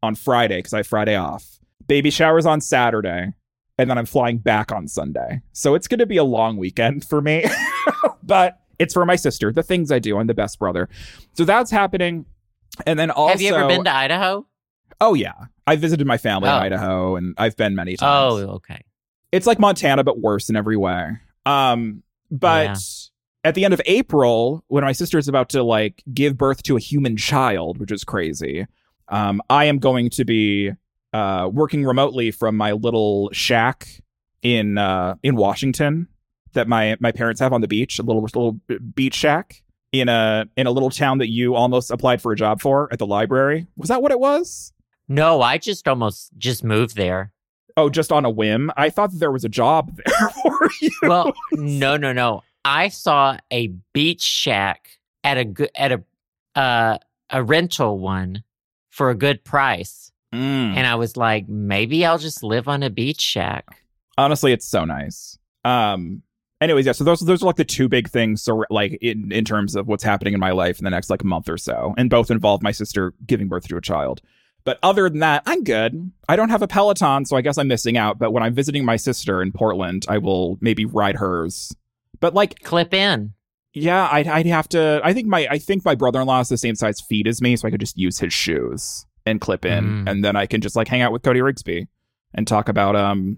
on Friday because I have Friday off. Baby shower's on Saturday. And then I'm flying back on Sunday. So it's going to be a long weekend for me. But it's for my sister. The things I do. I'm the best brother. So that's happening. And then also... Have you ever been to Idaho? Oh, yeah. I visited my family oh. in Idaho, and I've been many times. Oh, okay. It's like Montana, but worse in every way. Um, but yeah. At the end of April, when my sister is about to, like, give birth to a human child, which is crazy, um, I am going to be... Uh, working remotely from my little shack in uh, in Washington that my, my parents have on the beach, a little little beach shack in a in a little town that you almost applied for a job for at the library. Was that what it was? No, I just almost just moved there. Oh, just on a whim? I thought that there was a job there for you. Well, no, no, no. I saw a beach shack at a good at a uh, a rental one for a good price. Mm. And I was like, maybe I'll just live on a beach shack. Honestly, it's so nice. Um. Anyways, yeah. So those those are like the two big things. So like in in terms of what's happening in my life in the next like month or so, and both involve my sister giving birth to a child. But other than that, I'm good. I don't have a Peloton, so I guess I'm missing out. But when I'm visiting my sister in Portland, I will maybe ride hers. But like clip in. Yeah, I'd I'd have to. I think my I think my brother-in-law has the same size feet as me, so I could just use his shoes and clip in, mm. and then I can just like hang out with Cody Rigsby and talk about um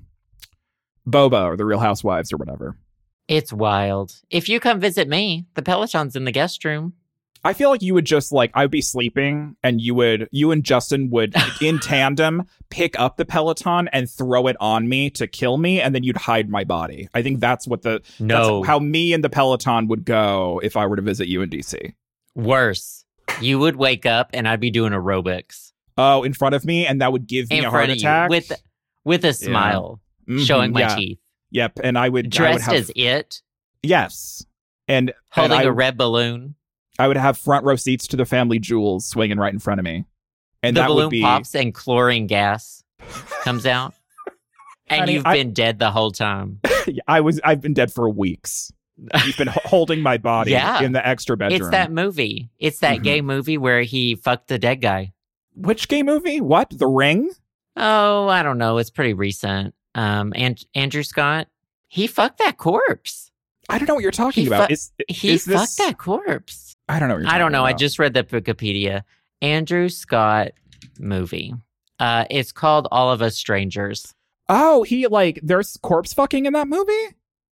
Boba or the Real Housewives or whatever. It's wild. If you come visit me, the Peloton's in the guest room. I feel like you would just like I would be sleeping and you would you and Justin would in tandem pick up the Peloton and throw it on me to kill me, and then you'd hide my body. I think that's what the no that's how me and the Peloton would go if I were to visit you in D C. Worse, you would wake up and I'd be doing aerobics. Oh, in front of me, and that would give me in a heart attack with with a smile, yeah. mm-hmm, showing my yeah. teeth. Yep, and I would dressed I would have, as it. Yes, and holding and I, a red balloon. I would have front row seats to the family jewels swinging right in front of me, and the that balloon would be... pops and chlorine gas comes out, and Honey, you've I... been dead the whole time. I was. I've been dead for weeks. You've been holding my body yeah. in the extra bedroom. It's that movie. It's that mm-hmm. gay movie where he fucked the dead guy. Which gay movie? What? The Ring? Oh, I don't know. It's pretty recent. Um, and Andrew Scott, he fucked that corpse. I don't know what you're talking he about. Fu- is, he is this... fucked that corpse. I don't know what you're I don't know. about. I just read the Wikipedia. Andrew Scott movie. Uh, it's called All of Us Strangers. Oh, he like there's corpse fucking in that movie?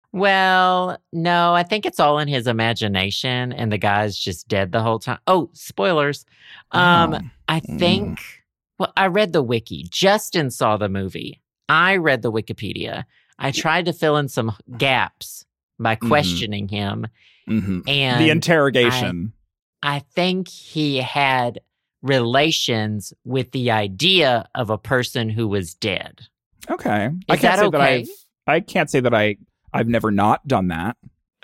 Well, no, I think it's all in his imagination and the guy's just dead the whole time. Oh, spoilers. Um, oh. I think, mm. well, I read the wiki. Justin saw the movie. I read the Wikipedia. I tried to fill in some gaps by questioning mm-hmm. him. Mm-hmm. And the interrogation. I, I think he had relations with the idea of a person who was dead. Okay. Is I can't that say okay? that I've, I can't say that I I've never not done that.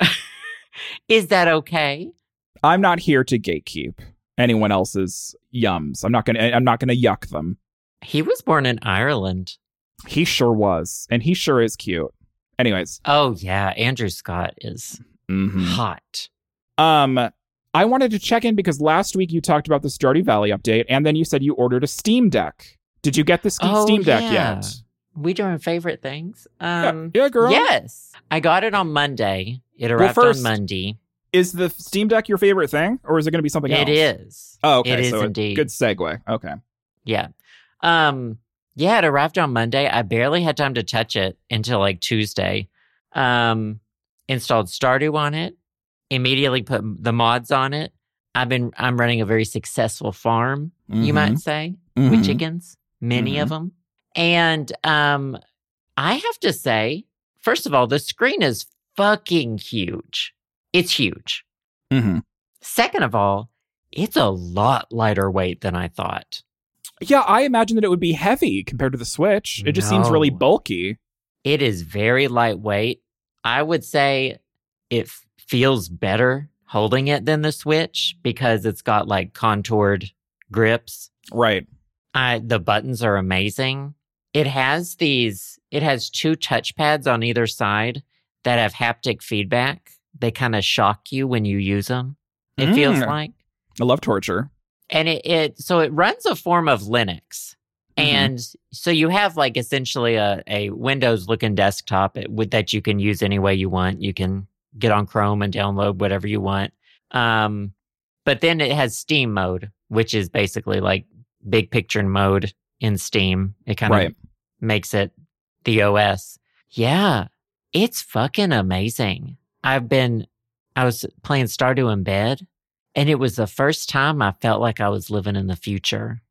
Is that okay? I'm not here to gatekeep anyone else's yums. I'm not gonna I'm not gonna yuck them. He was born in Ireland. He sure was. And he sure is cute. Anyways. Oh yeah, Andrew Scott is mm-hmm. hot. Um I wanted to check in because last week you talked about the Stardew Valley update, and then you said you ordered a Steam Deck. Did you get the Steam, oh, Steam Deck yeah. yet? We doing favorite things. Um, yeah, yeah, girl. Yes. I got it on Monday. It arrived well, first, on Monday. Is the Steam Deck your favorite thing, or is it going to be something it else? It is. Oh, okay. It is so indeed. Good segue. Okay. Yeah. Um, yeah, it arrived on Monday. I barely had time to touch it until like Tuesday. Um, installed Stardew on it. Immediately put the mods on it. I've been, I'm running a very successful farm, mm-hmm. you might say, mm-hmm. with chickens, many mm-hmm. of them. And um, I have to say, first of all, the screen is fucking huge. It's huge. Mm-hmm. Second of all, it's a lot lighter weight than I thought. Yeah, I imagine that it would be heavy compared to the Switch. It just no. seems really bulky. It is very lightweight. I would say it f- feels better holding it than the Switch because it's got like contoured grips. Right. I, the buttons are amazing. It has these, it has two touchpads on either side that have haptic feedback. They kind of shock you when you use them. It mm. feels like. I love torture. And it, it, so it runs a form of Linux. And so you have like essentially a, a Windows looking desktop with, that you can use any way you want. You can get on Chrome and download whatever you want. Um, but then it has Steam mode, which is basically like big picture mode in Steam. It kind of Right. makes it the O S. Yeah, it's fucking amazing. I've been, I was playing Stardew in bed, and it was the first time I felt like I was living in the future.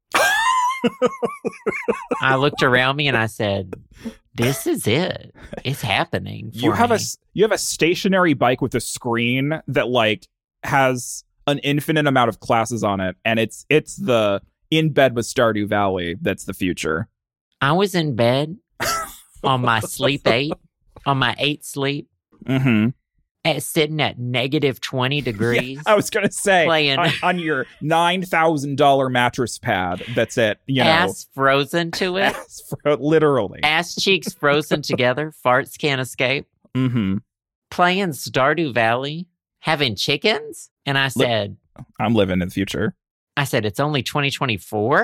I looked around me and I said, "This is it. It's happening." For You have me. a you have a stationary bike with a screen that like has an infinite amount of classes on it, and it's it's the in bed with Stardew Valley that's the future. I was in bed on my sleep eight, on my eight sleep, Mm-hmm. at, sitting at negative twenty degrees. I was gonna say Playing. on, on your nine thousand dollar mattress pad. That's it. You know, Ass frozen to it. Ass fro- literally. Ass cheeks frozen together. Farts can't escape. Mm-hmm. Playing Stardew Valley, having chickens. And I said, I'm living in the future. I said, it's only twenty twenty-four.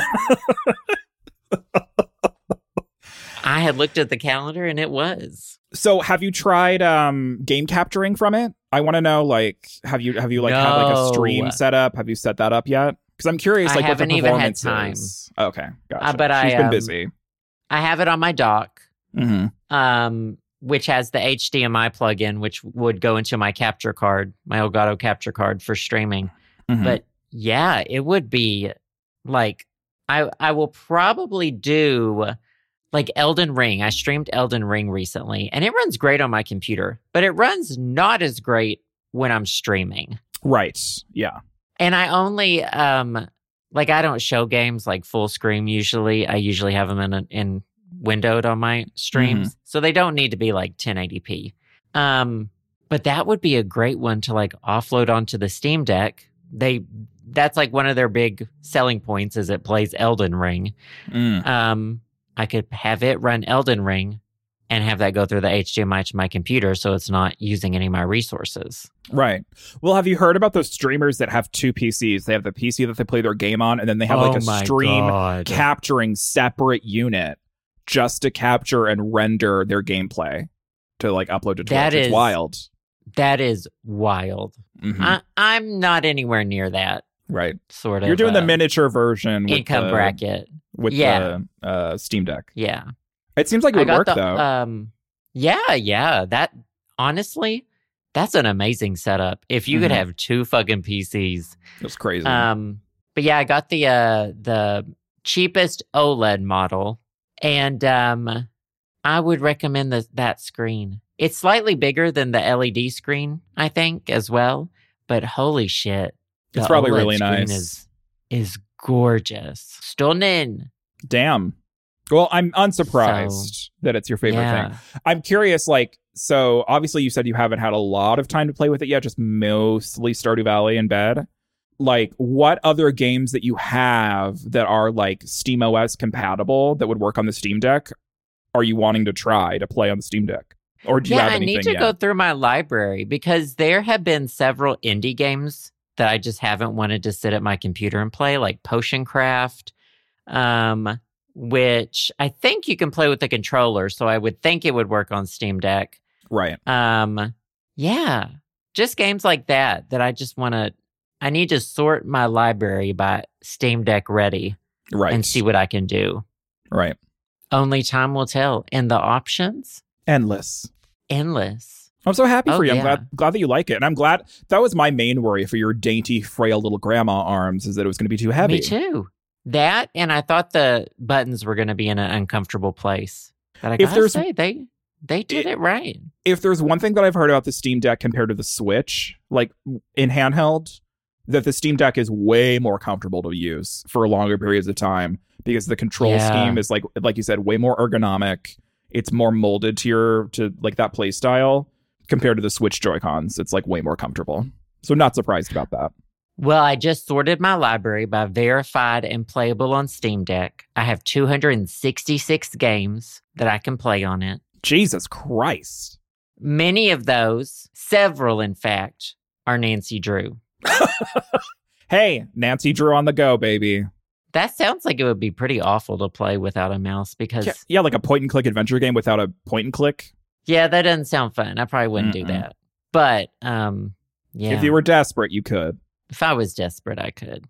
I had looked at the calendar and it was. So, have you tried um, game capturing from it? I want to know, like, have you have you like had like a No. stream set up? Have you set that up yet? Because I'm curious, I like, what the haven't even had performance time. is. Okay, gotcha. Uh, but She's I, been um, busy. I have it on my dock, Mm-hmm. um, which has the H D M I plug-in, which would go into my capture card, my Elgato capture card for streaming. Mm-hmm. But yeah, it would be like, I I will probably do like Elden Ring. I streamed Elden Ring recently, and it runs great on my computer, but it runs not as great when I'm streaming. Right. Yeah. And I only, um, like, I don't show games like full screen usually. I usually have them in, a, in windowed on my streams. So they don't need to be like ten eighty p. Um, but that would be a great one to like offload onto the Steam Deck. They, that's like one of their big selling points is it plays Elden Ring. Mm. Um, I could have it run Elden Ring and have that go through the H D M I to my computer so it's not using any of my resources. Right. Well, have you heard about those streamers that have two P Cs? They have the P C that they play their game on, and then they have like Oh a my stream God. capturing separate unit just to capture and render their gameplay to like upload to Twitch. That It's is- wild. That is wild. Mhm. I, I'm not anywhere near that Right. sort of. You're doing the uh, miniature version with income the, bracket. with Yeah. the uh, Steam Deck. Yeah. It seems like it I would got work the, though. Um, yeah, yeah. That honestly, that's an amazing setup. If you could Mhm. have two fucking P Cs. It's crazy. Um, but yeah, I got the uh the cheapest OLED model, and um, I would recommend the, that screen. It's slightly bigger than the L E D screen, I think, as well. But holy shit, the It's probably OLED really screen nice. Is is gorgeous, stunning. Damn. Well, I'm unsurprised that it's your favorite yeah. thing. I'm curious, like, so obviously you said you haven't had a lot of time to play with it yet, just mostly Stardew Valley in bed. Like, what other games that you have that are like SteamOS compatible that would work on the Steam Deck are you wanting to try to play on the Steam Deck? Or do you yeah, have I anything need to yet? go through my library because there have been several indie games that I just haven't wanted to sit at my computer and play, like Potion Craft, um, which I think you can play with the controller. So I would think it would work on Steam Deck. Right. Um, yeah, just games like that that I just want to. I need to sort my library by Steam Deck ready Right. and see what I can do. Right. Only time will tell. And the options, Endless. endless. I'm so happy Oh, for you. I'm yeah. glad glad that you like it. And I'm glad that was my main worry for your dainty, frail little grandma arms is that it was going to be too heavy. Me too. That, and I thought the buttons were going to be in an uncomfortable place. But I If gotta there's- say, they they did it right. If there's one thing that I've heard about the Steam Deck compared to the Switch, like in handheld, that the Steam Deck is way more comfortable to use for longer periods of time because the control Yeah. scheme is like like you said, way more ergonomic. It's more molded to your to like that play style compared to the Switch Joy-Cons. It's like way more comfortable. So not surprised about that. Well, I just sorted my library by verified and playable on Steam Deck. I have two hundred sixty-six games that I can play on it. Jesus Christ. Many of those, several in fact, are Nancy Drew. Hey, Nancy Drew on the go, baby. That sounds like it would be pretty awful to play without a mouse because... Yeah, yeah like a point-and-click adventure game without a point-and-click. Yeah, that doesn't sound fun. I probably wouldn't Mm-mm. do that. But, um, yeah. If you were desperate, you could. If I was desperate, I could.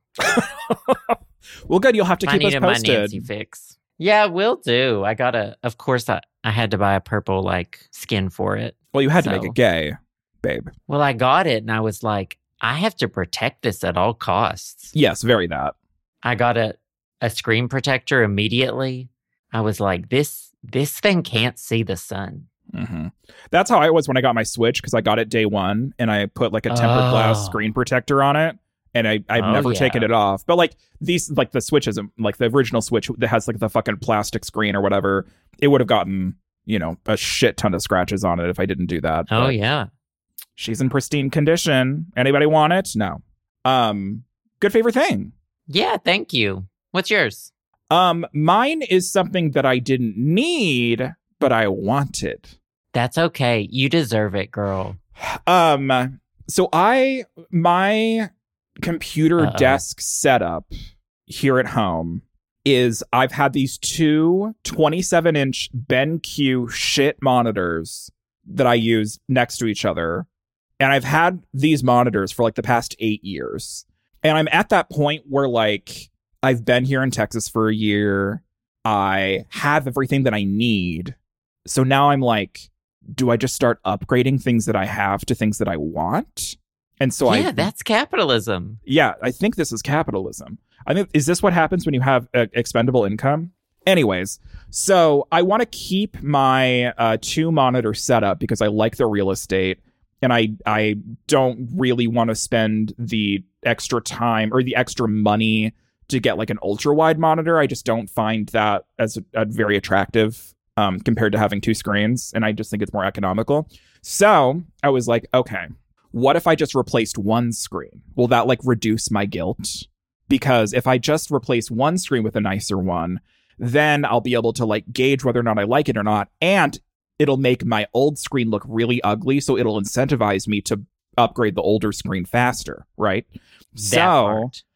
Well, good. You'll have to I keep us needed my posted. Nancy fix. Yeah, will do. I gotta... Of course, I, I had to buy a purple, like, skin for it. Well, you had to So- make it gay, babe. Well, I got it, and I was like, I have to protect this at all costs. Yes, very that. I got a, a screen protector immediately. I was like, this this thing can't see the sun. Mm-hmm. That's how I was when I got my Switch, because I got it day one, and I put like a tempered Oh. glass screen protector on it, and I, I've Oh, never yeah. taken it off. But like these, like the Switch isn't like the original Switch that has like the fucking plastic screen or whatever. It would have gotten, you know, a shit ton of scratches on it if I didn't do that. Oh, But yeah. she's in pristine condition. Anybody want it? No. Um, good favorite thing. Yeah, thank you. What's yours? Um, mine is something that I didn't need, but I wanted. That's okay. You deserve it, girl. Um, so I my computer Uh-oh. desk setup here at home is I've had these two twenty-seven inch BenQ shit monitors that I use next to each other. And I've had these monitors for like the past eight years. And I'm at that point where like I've been here in Texas for a year. I have everything that I need. So now I'm like, do I just start upgrading things that I have to things that I want? And so I yeah, that's capitalism. yeah, I think this is capitalism. I think is this what happens when you have uh, expendable income? Anyways, so I want to keep my uh, two monitor setup because I like the real estate, and I I don't really want to spend the extra time or the extra money to get like an ultra wide monitor. I just don't find that as a, a very attractive um, compared to having two screens, and I just think it's more economical. So I was like, okay, what if I just replaced one screen? Will that like reduce my guilt? Because if I just replace one screen with a nicer one, then I'll be able to like gauge whether or not I like it or not. And it'll make my old screen look really ugly. So it'll incentivize me to upgrade the older screen faster. Right. That so part.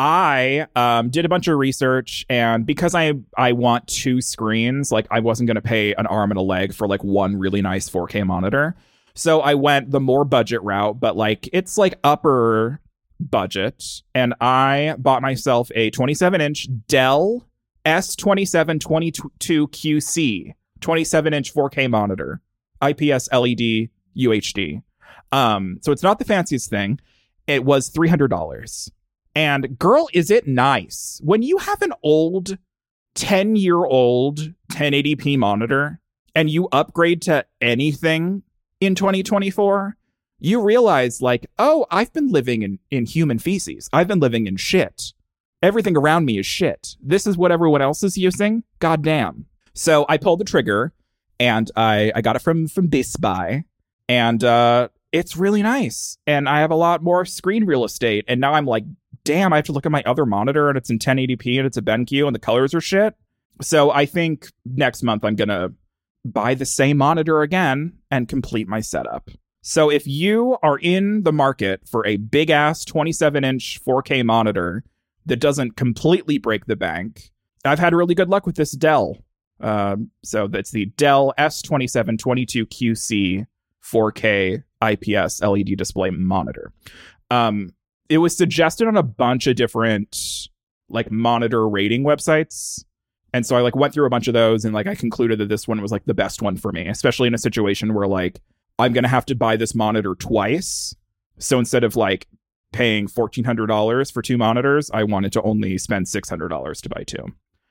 I um, did a bunch of research, and because I, I want two screens, like I wasn't going to pay an arm and a leg for like one really nice four K monitor. So I went the more budget route, but like it's like upper budget. And I bought myself a twenty-seven inch Dell S twenty-seven twenty-two Q C, twenty-seven inch four K monitor, I P S L E D U H D. Um, so it's not the fanciest thing. It was three hundred dollars. And girl, is it nice when you have an old ten year old ten eighty p monitor and you upgrade to anything in twenty twenty-four, you realize like, oh, I've been living in, in human feces. I've been living in shit. Everything around me is shit. This is what everyone else is using. God damn. So I pulled the trigger and I, I got it from, from Best Buy, and uh, it's really nice. And I have a lot more screen real estate. And now I'm like, damn, I have to look at my other monitor and it's in ten eighty p and it's a BenQ and the colors are shit. So I think next month I'm going to buy the same monitor again and complete my setup. So if you are in the market for a big ass twenty-seven inch four K monitor that doesn't completely break the bank, I've had really good luck with this Dell. Um, so that's the Dell S twenty-seven twenty-two Q C four K I P S L E D display monitor. Um, it was suggested on a bunch of different like monitor rating websites. And so I like went through a bunch of those, and like I concluded that this one was like the best one for me, especially in a situation where like I'm going to have to buy this monitor twice. So instead of like paying fourteen hundred dollars for two monitors, I wanted to only spend six hundred dollars to buy two.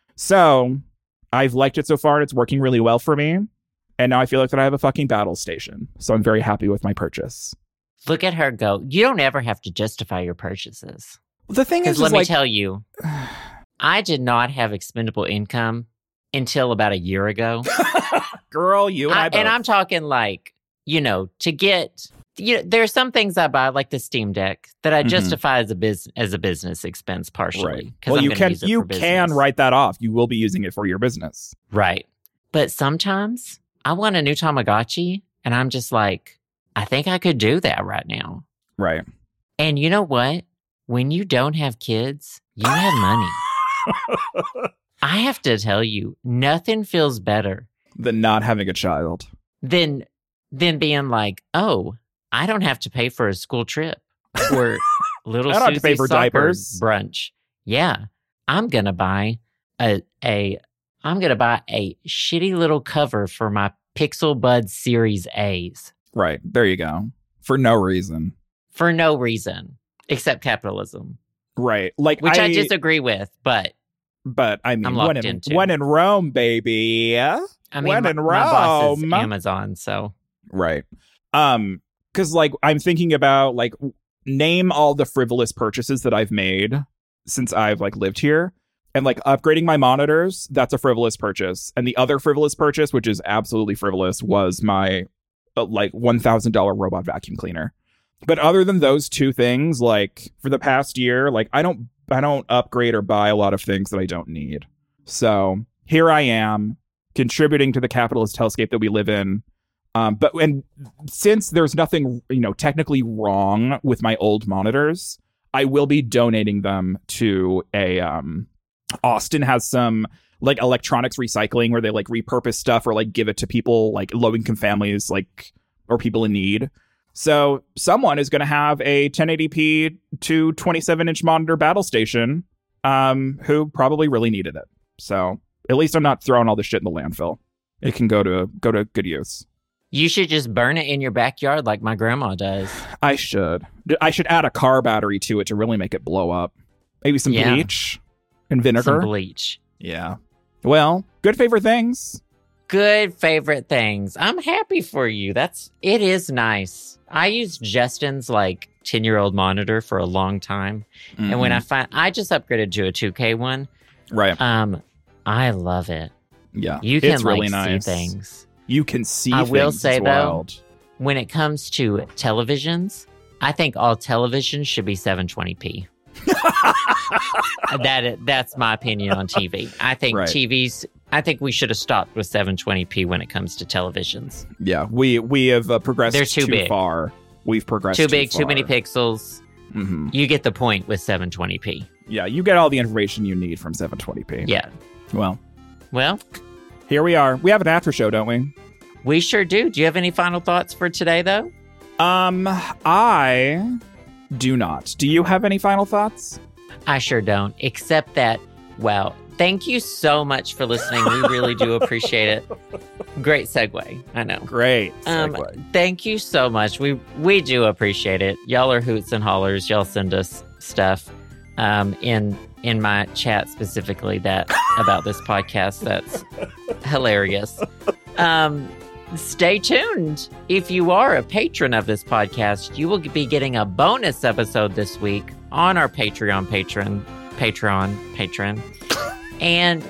So I've liked it so far, and it's working really well for me. And now I feel like that I have a fucking battle station. So I'm very happy with my purchase. Look at her go. You don't ever have to justify your purchases. The thing is, Because is let me like, tell you, I did not have expendable income until about a year ago. girl, you and I, I, both. and I'm talking like, you know, to get, you know, there are some things I buy, like the Steam Deck, that I Mhm. justify as a business as a business expense partially. Right. 'cause Well, I'm you gonna can use it you for can business. write that off. You will be using it for your business. Right. But sometimes I want a new Tamagotchi, and I'm just like, I think I could do that right now. Right. And you know what? When you don't have kids, you have money. I have to tell you, nothing feels better than not having a child. Than than being like, oh, I don't have to pay for a school trip or little I don't have to pay for soccer diapers. brunch. Yeah, I'm gonna buy a a I'm gonna buy a shitty little cover for my Pixel Buds Series A's. Right. There you go. For no reason. For no reason except capitalism. Right. Like Which I, I disagree with, but But I mean, I'm when locked in, into. when in Rome, baby. I mean, when my, in my boss is Rome. Amazon, so Right. Um, because like I'm thinking about like name all the frivolous purchases that I've made since I've like lived here. And like upgrading my monitors, that's a frivolous purchase. And the other frivolous purchase, which is absolutely frivolous, was my uh, like one thousand dollars robot vacuum cleaner. But other than those two things, like for the past year, like I don't I don't upgrade or buy a lot of things that I don't need. So here I am contributing to the capitalist hellscape that we live in. Um, but and since there's nothing, you know, technically wrong with my old monitors, I will be donating them to a um Austin has some like electronics recycling where they like repurpose stuff or like give it to people like low income families like or people in need. So someone is going to have a ten eighty p to twenty-seven inch monitor battle station um, who probably really needed it. So at least I'm not throwing all this shit in the landfill. It can go to go to good use. you should just burn it in your backyard like my grandma does. I should. I should add a car battery to it to really make it blow up. Maybe some Yeah. bleach and vinegar. Some bleach. Yeah. Well, good favorite things. Good favorite things. I'm happy for you. That's it is nice. I used Justin's like ten year old monitor for a long time. Mm-hmm. And when I find I just upgraded to a two K one. Right. Um I love it. Yeah. You can it's like really nice. see things. You can see I things. will say, it's though, wild. When it comes to televisions, I think all televisions should be seven twenty p. that that's my opinion on T V. I think Right. T Vs. I think we should have stopped with seven twenty p when it comes to televisions. Yeah, we we have uh, progressed They're too big. far. We've progressed Too too big, too far. many pixels. Mm-hmm. You get the point with seven twenty p. Yeah, you get all the information you need from seven twenty p. Yeah. Well, Well, here we are. We have an after show, don't we? we sure do. Do you have any final thoughts for today, though? Um, I do not. Do you have any final thoughts? I sure don't, except that, well, thank you so much for listening. We really do appreciate it. Great segue. I know. Great. Um, segue. thank you so much. We we do appreciate it. Y'all are hoots and hollers. Y'all send us stuff um, in in my chat specifically that about this podcast. That's hilarious. Um, stay tuned. If you are a patron of this podcast, you will be getting a bonus episode this week on our Patreon patron, Patreon patron, and.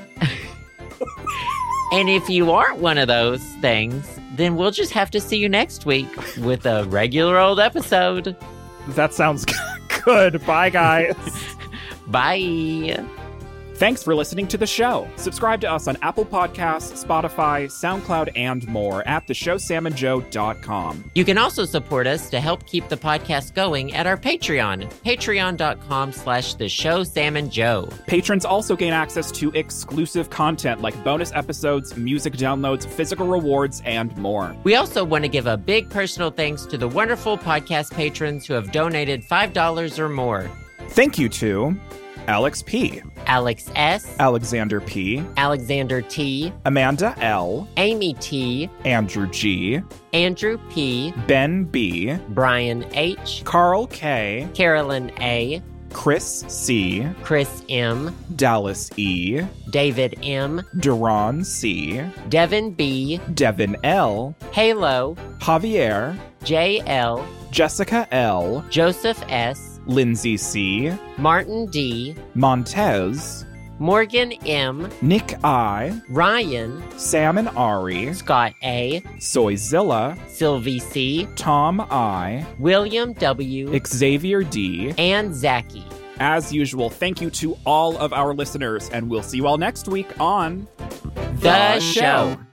And if you aren't one of those things, then we'll just have to see you next week with a regular old episode. That sounds good. Bye, guys. Bye. Thanks for listening to the show. Subscribe to us on Apple Podcasts, Spotify, SoundCloud, and more at the show sam and joe dot com. You can also support us to help keep the podcast going at our Patreon, patreon.com slash the show Sam and Joe. Patrons also gain access to exclusive content like bonus episodes, music downloads, physical rewards, and more. We also want to give a big personal thanks to the wonderful podcast patrons who have donated five dollars or more. Thank you to Alex P., Alex S., Alexander P., Alexander T., Amanda L., Amy T., Andrew G., Andrew P., Ben B., Brian H., Carl K., Carolyn A., Chris C., Chris M., Dallas E., David M., Duran C., Devin B., Devin L., Halo, Javier, J L, Jessica L., Joseph S., Lindsay C., Martin D., Montez, Morgan M., Nick I., Ryan, Sam and Ari, Scott A., Soyzilla, Sylvie C., Tom I., William W., Xavier D. and Zachy. As usual, thank you to all of our listeners, and we'll see you all next week on The show.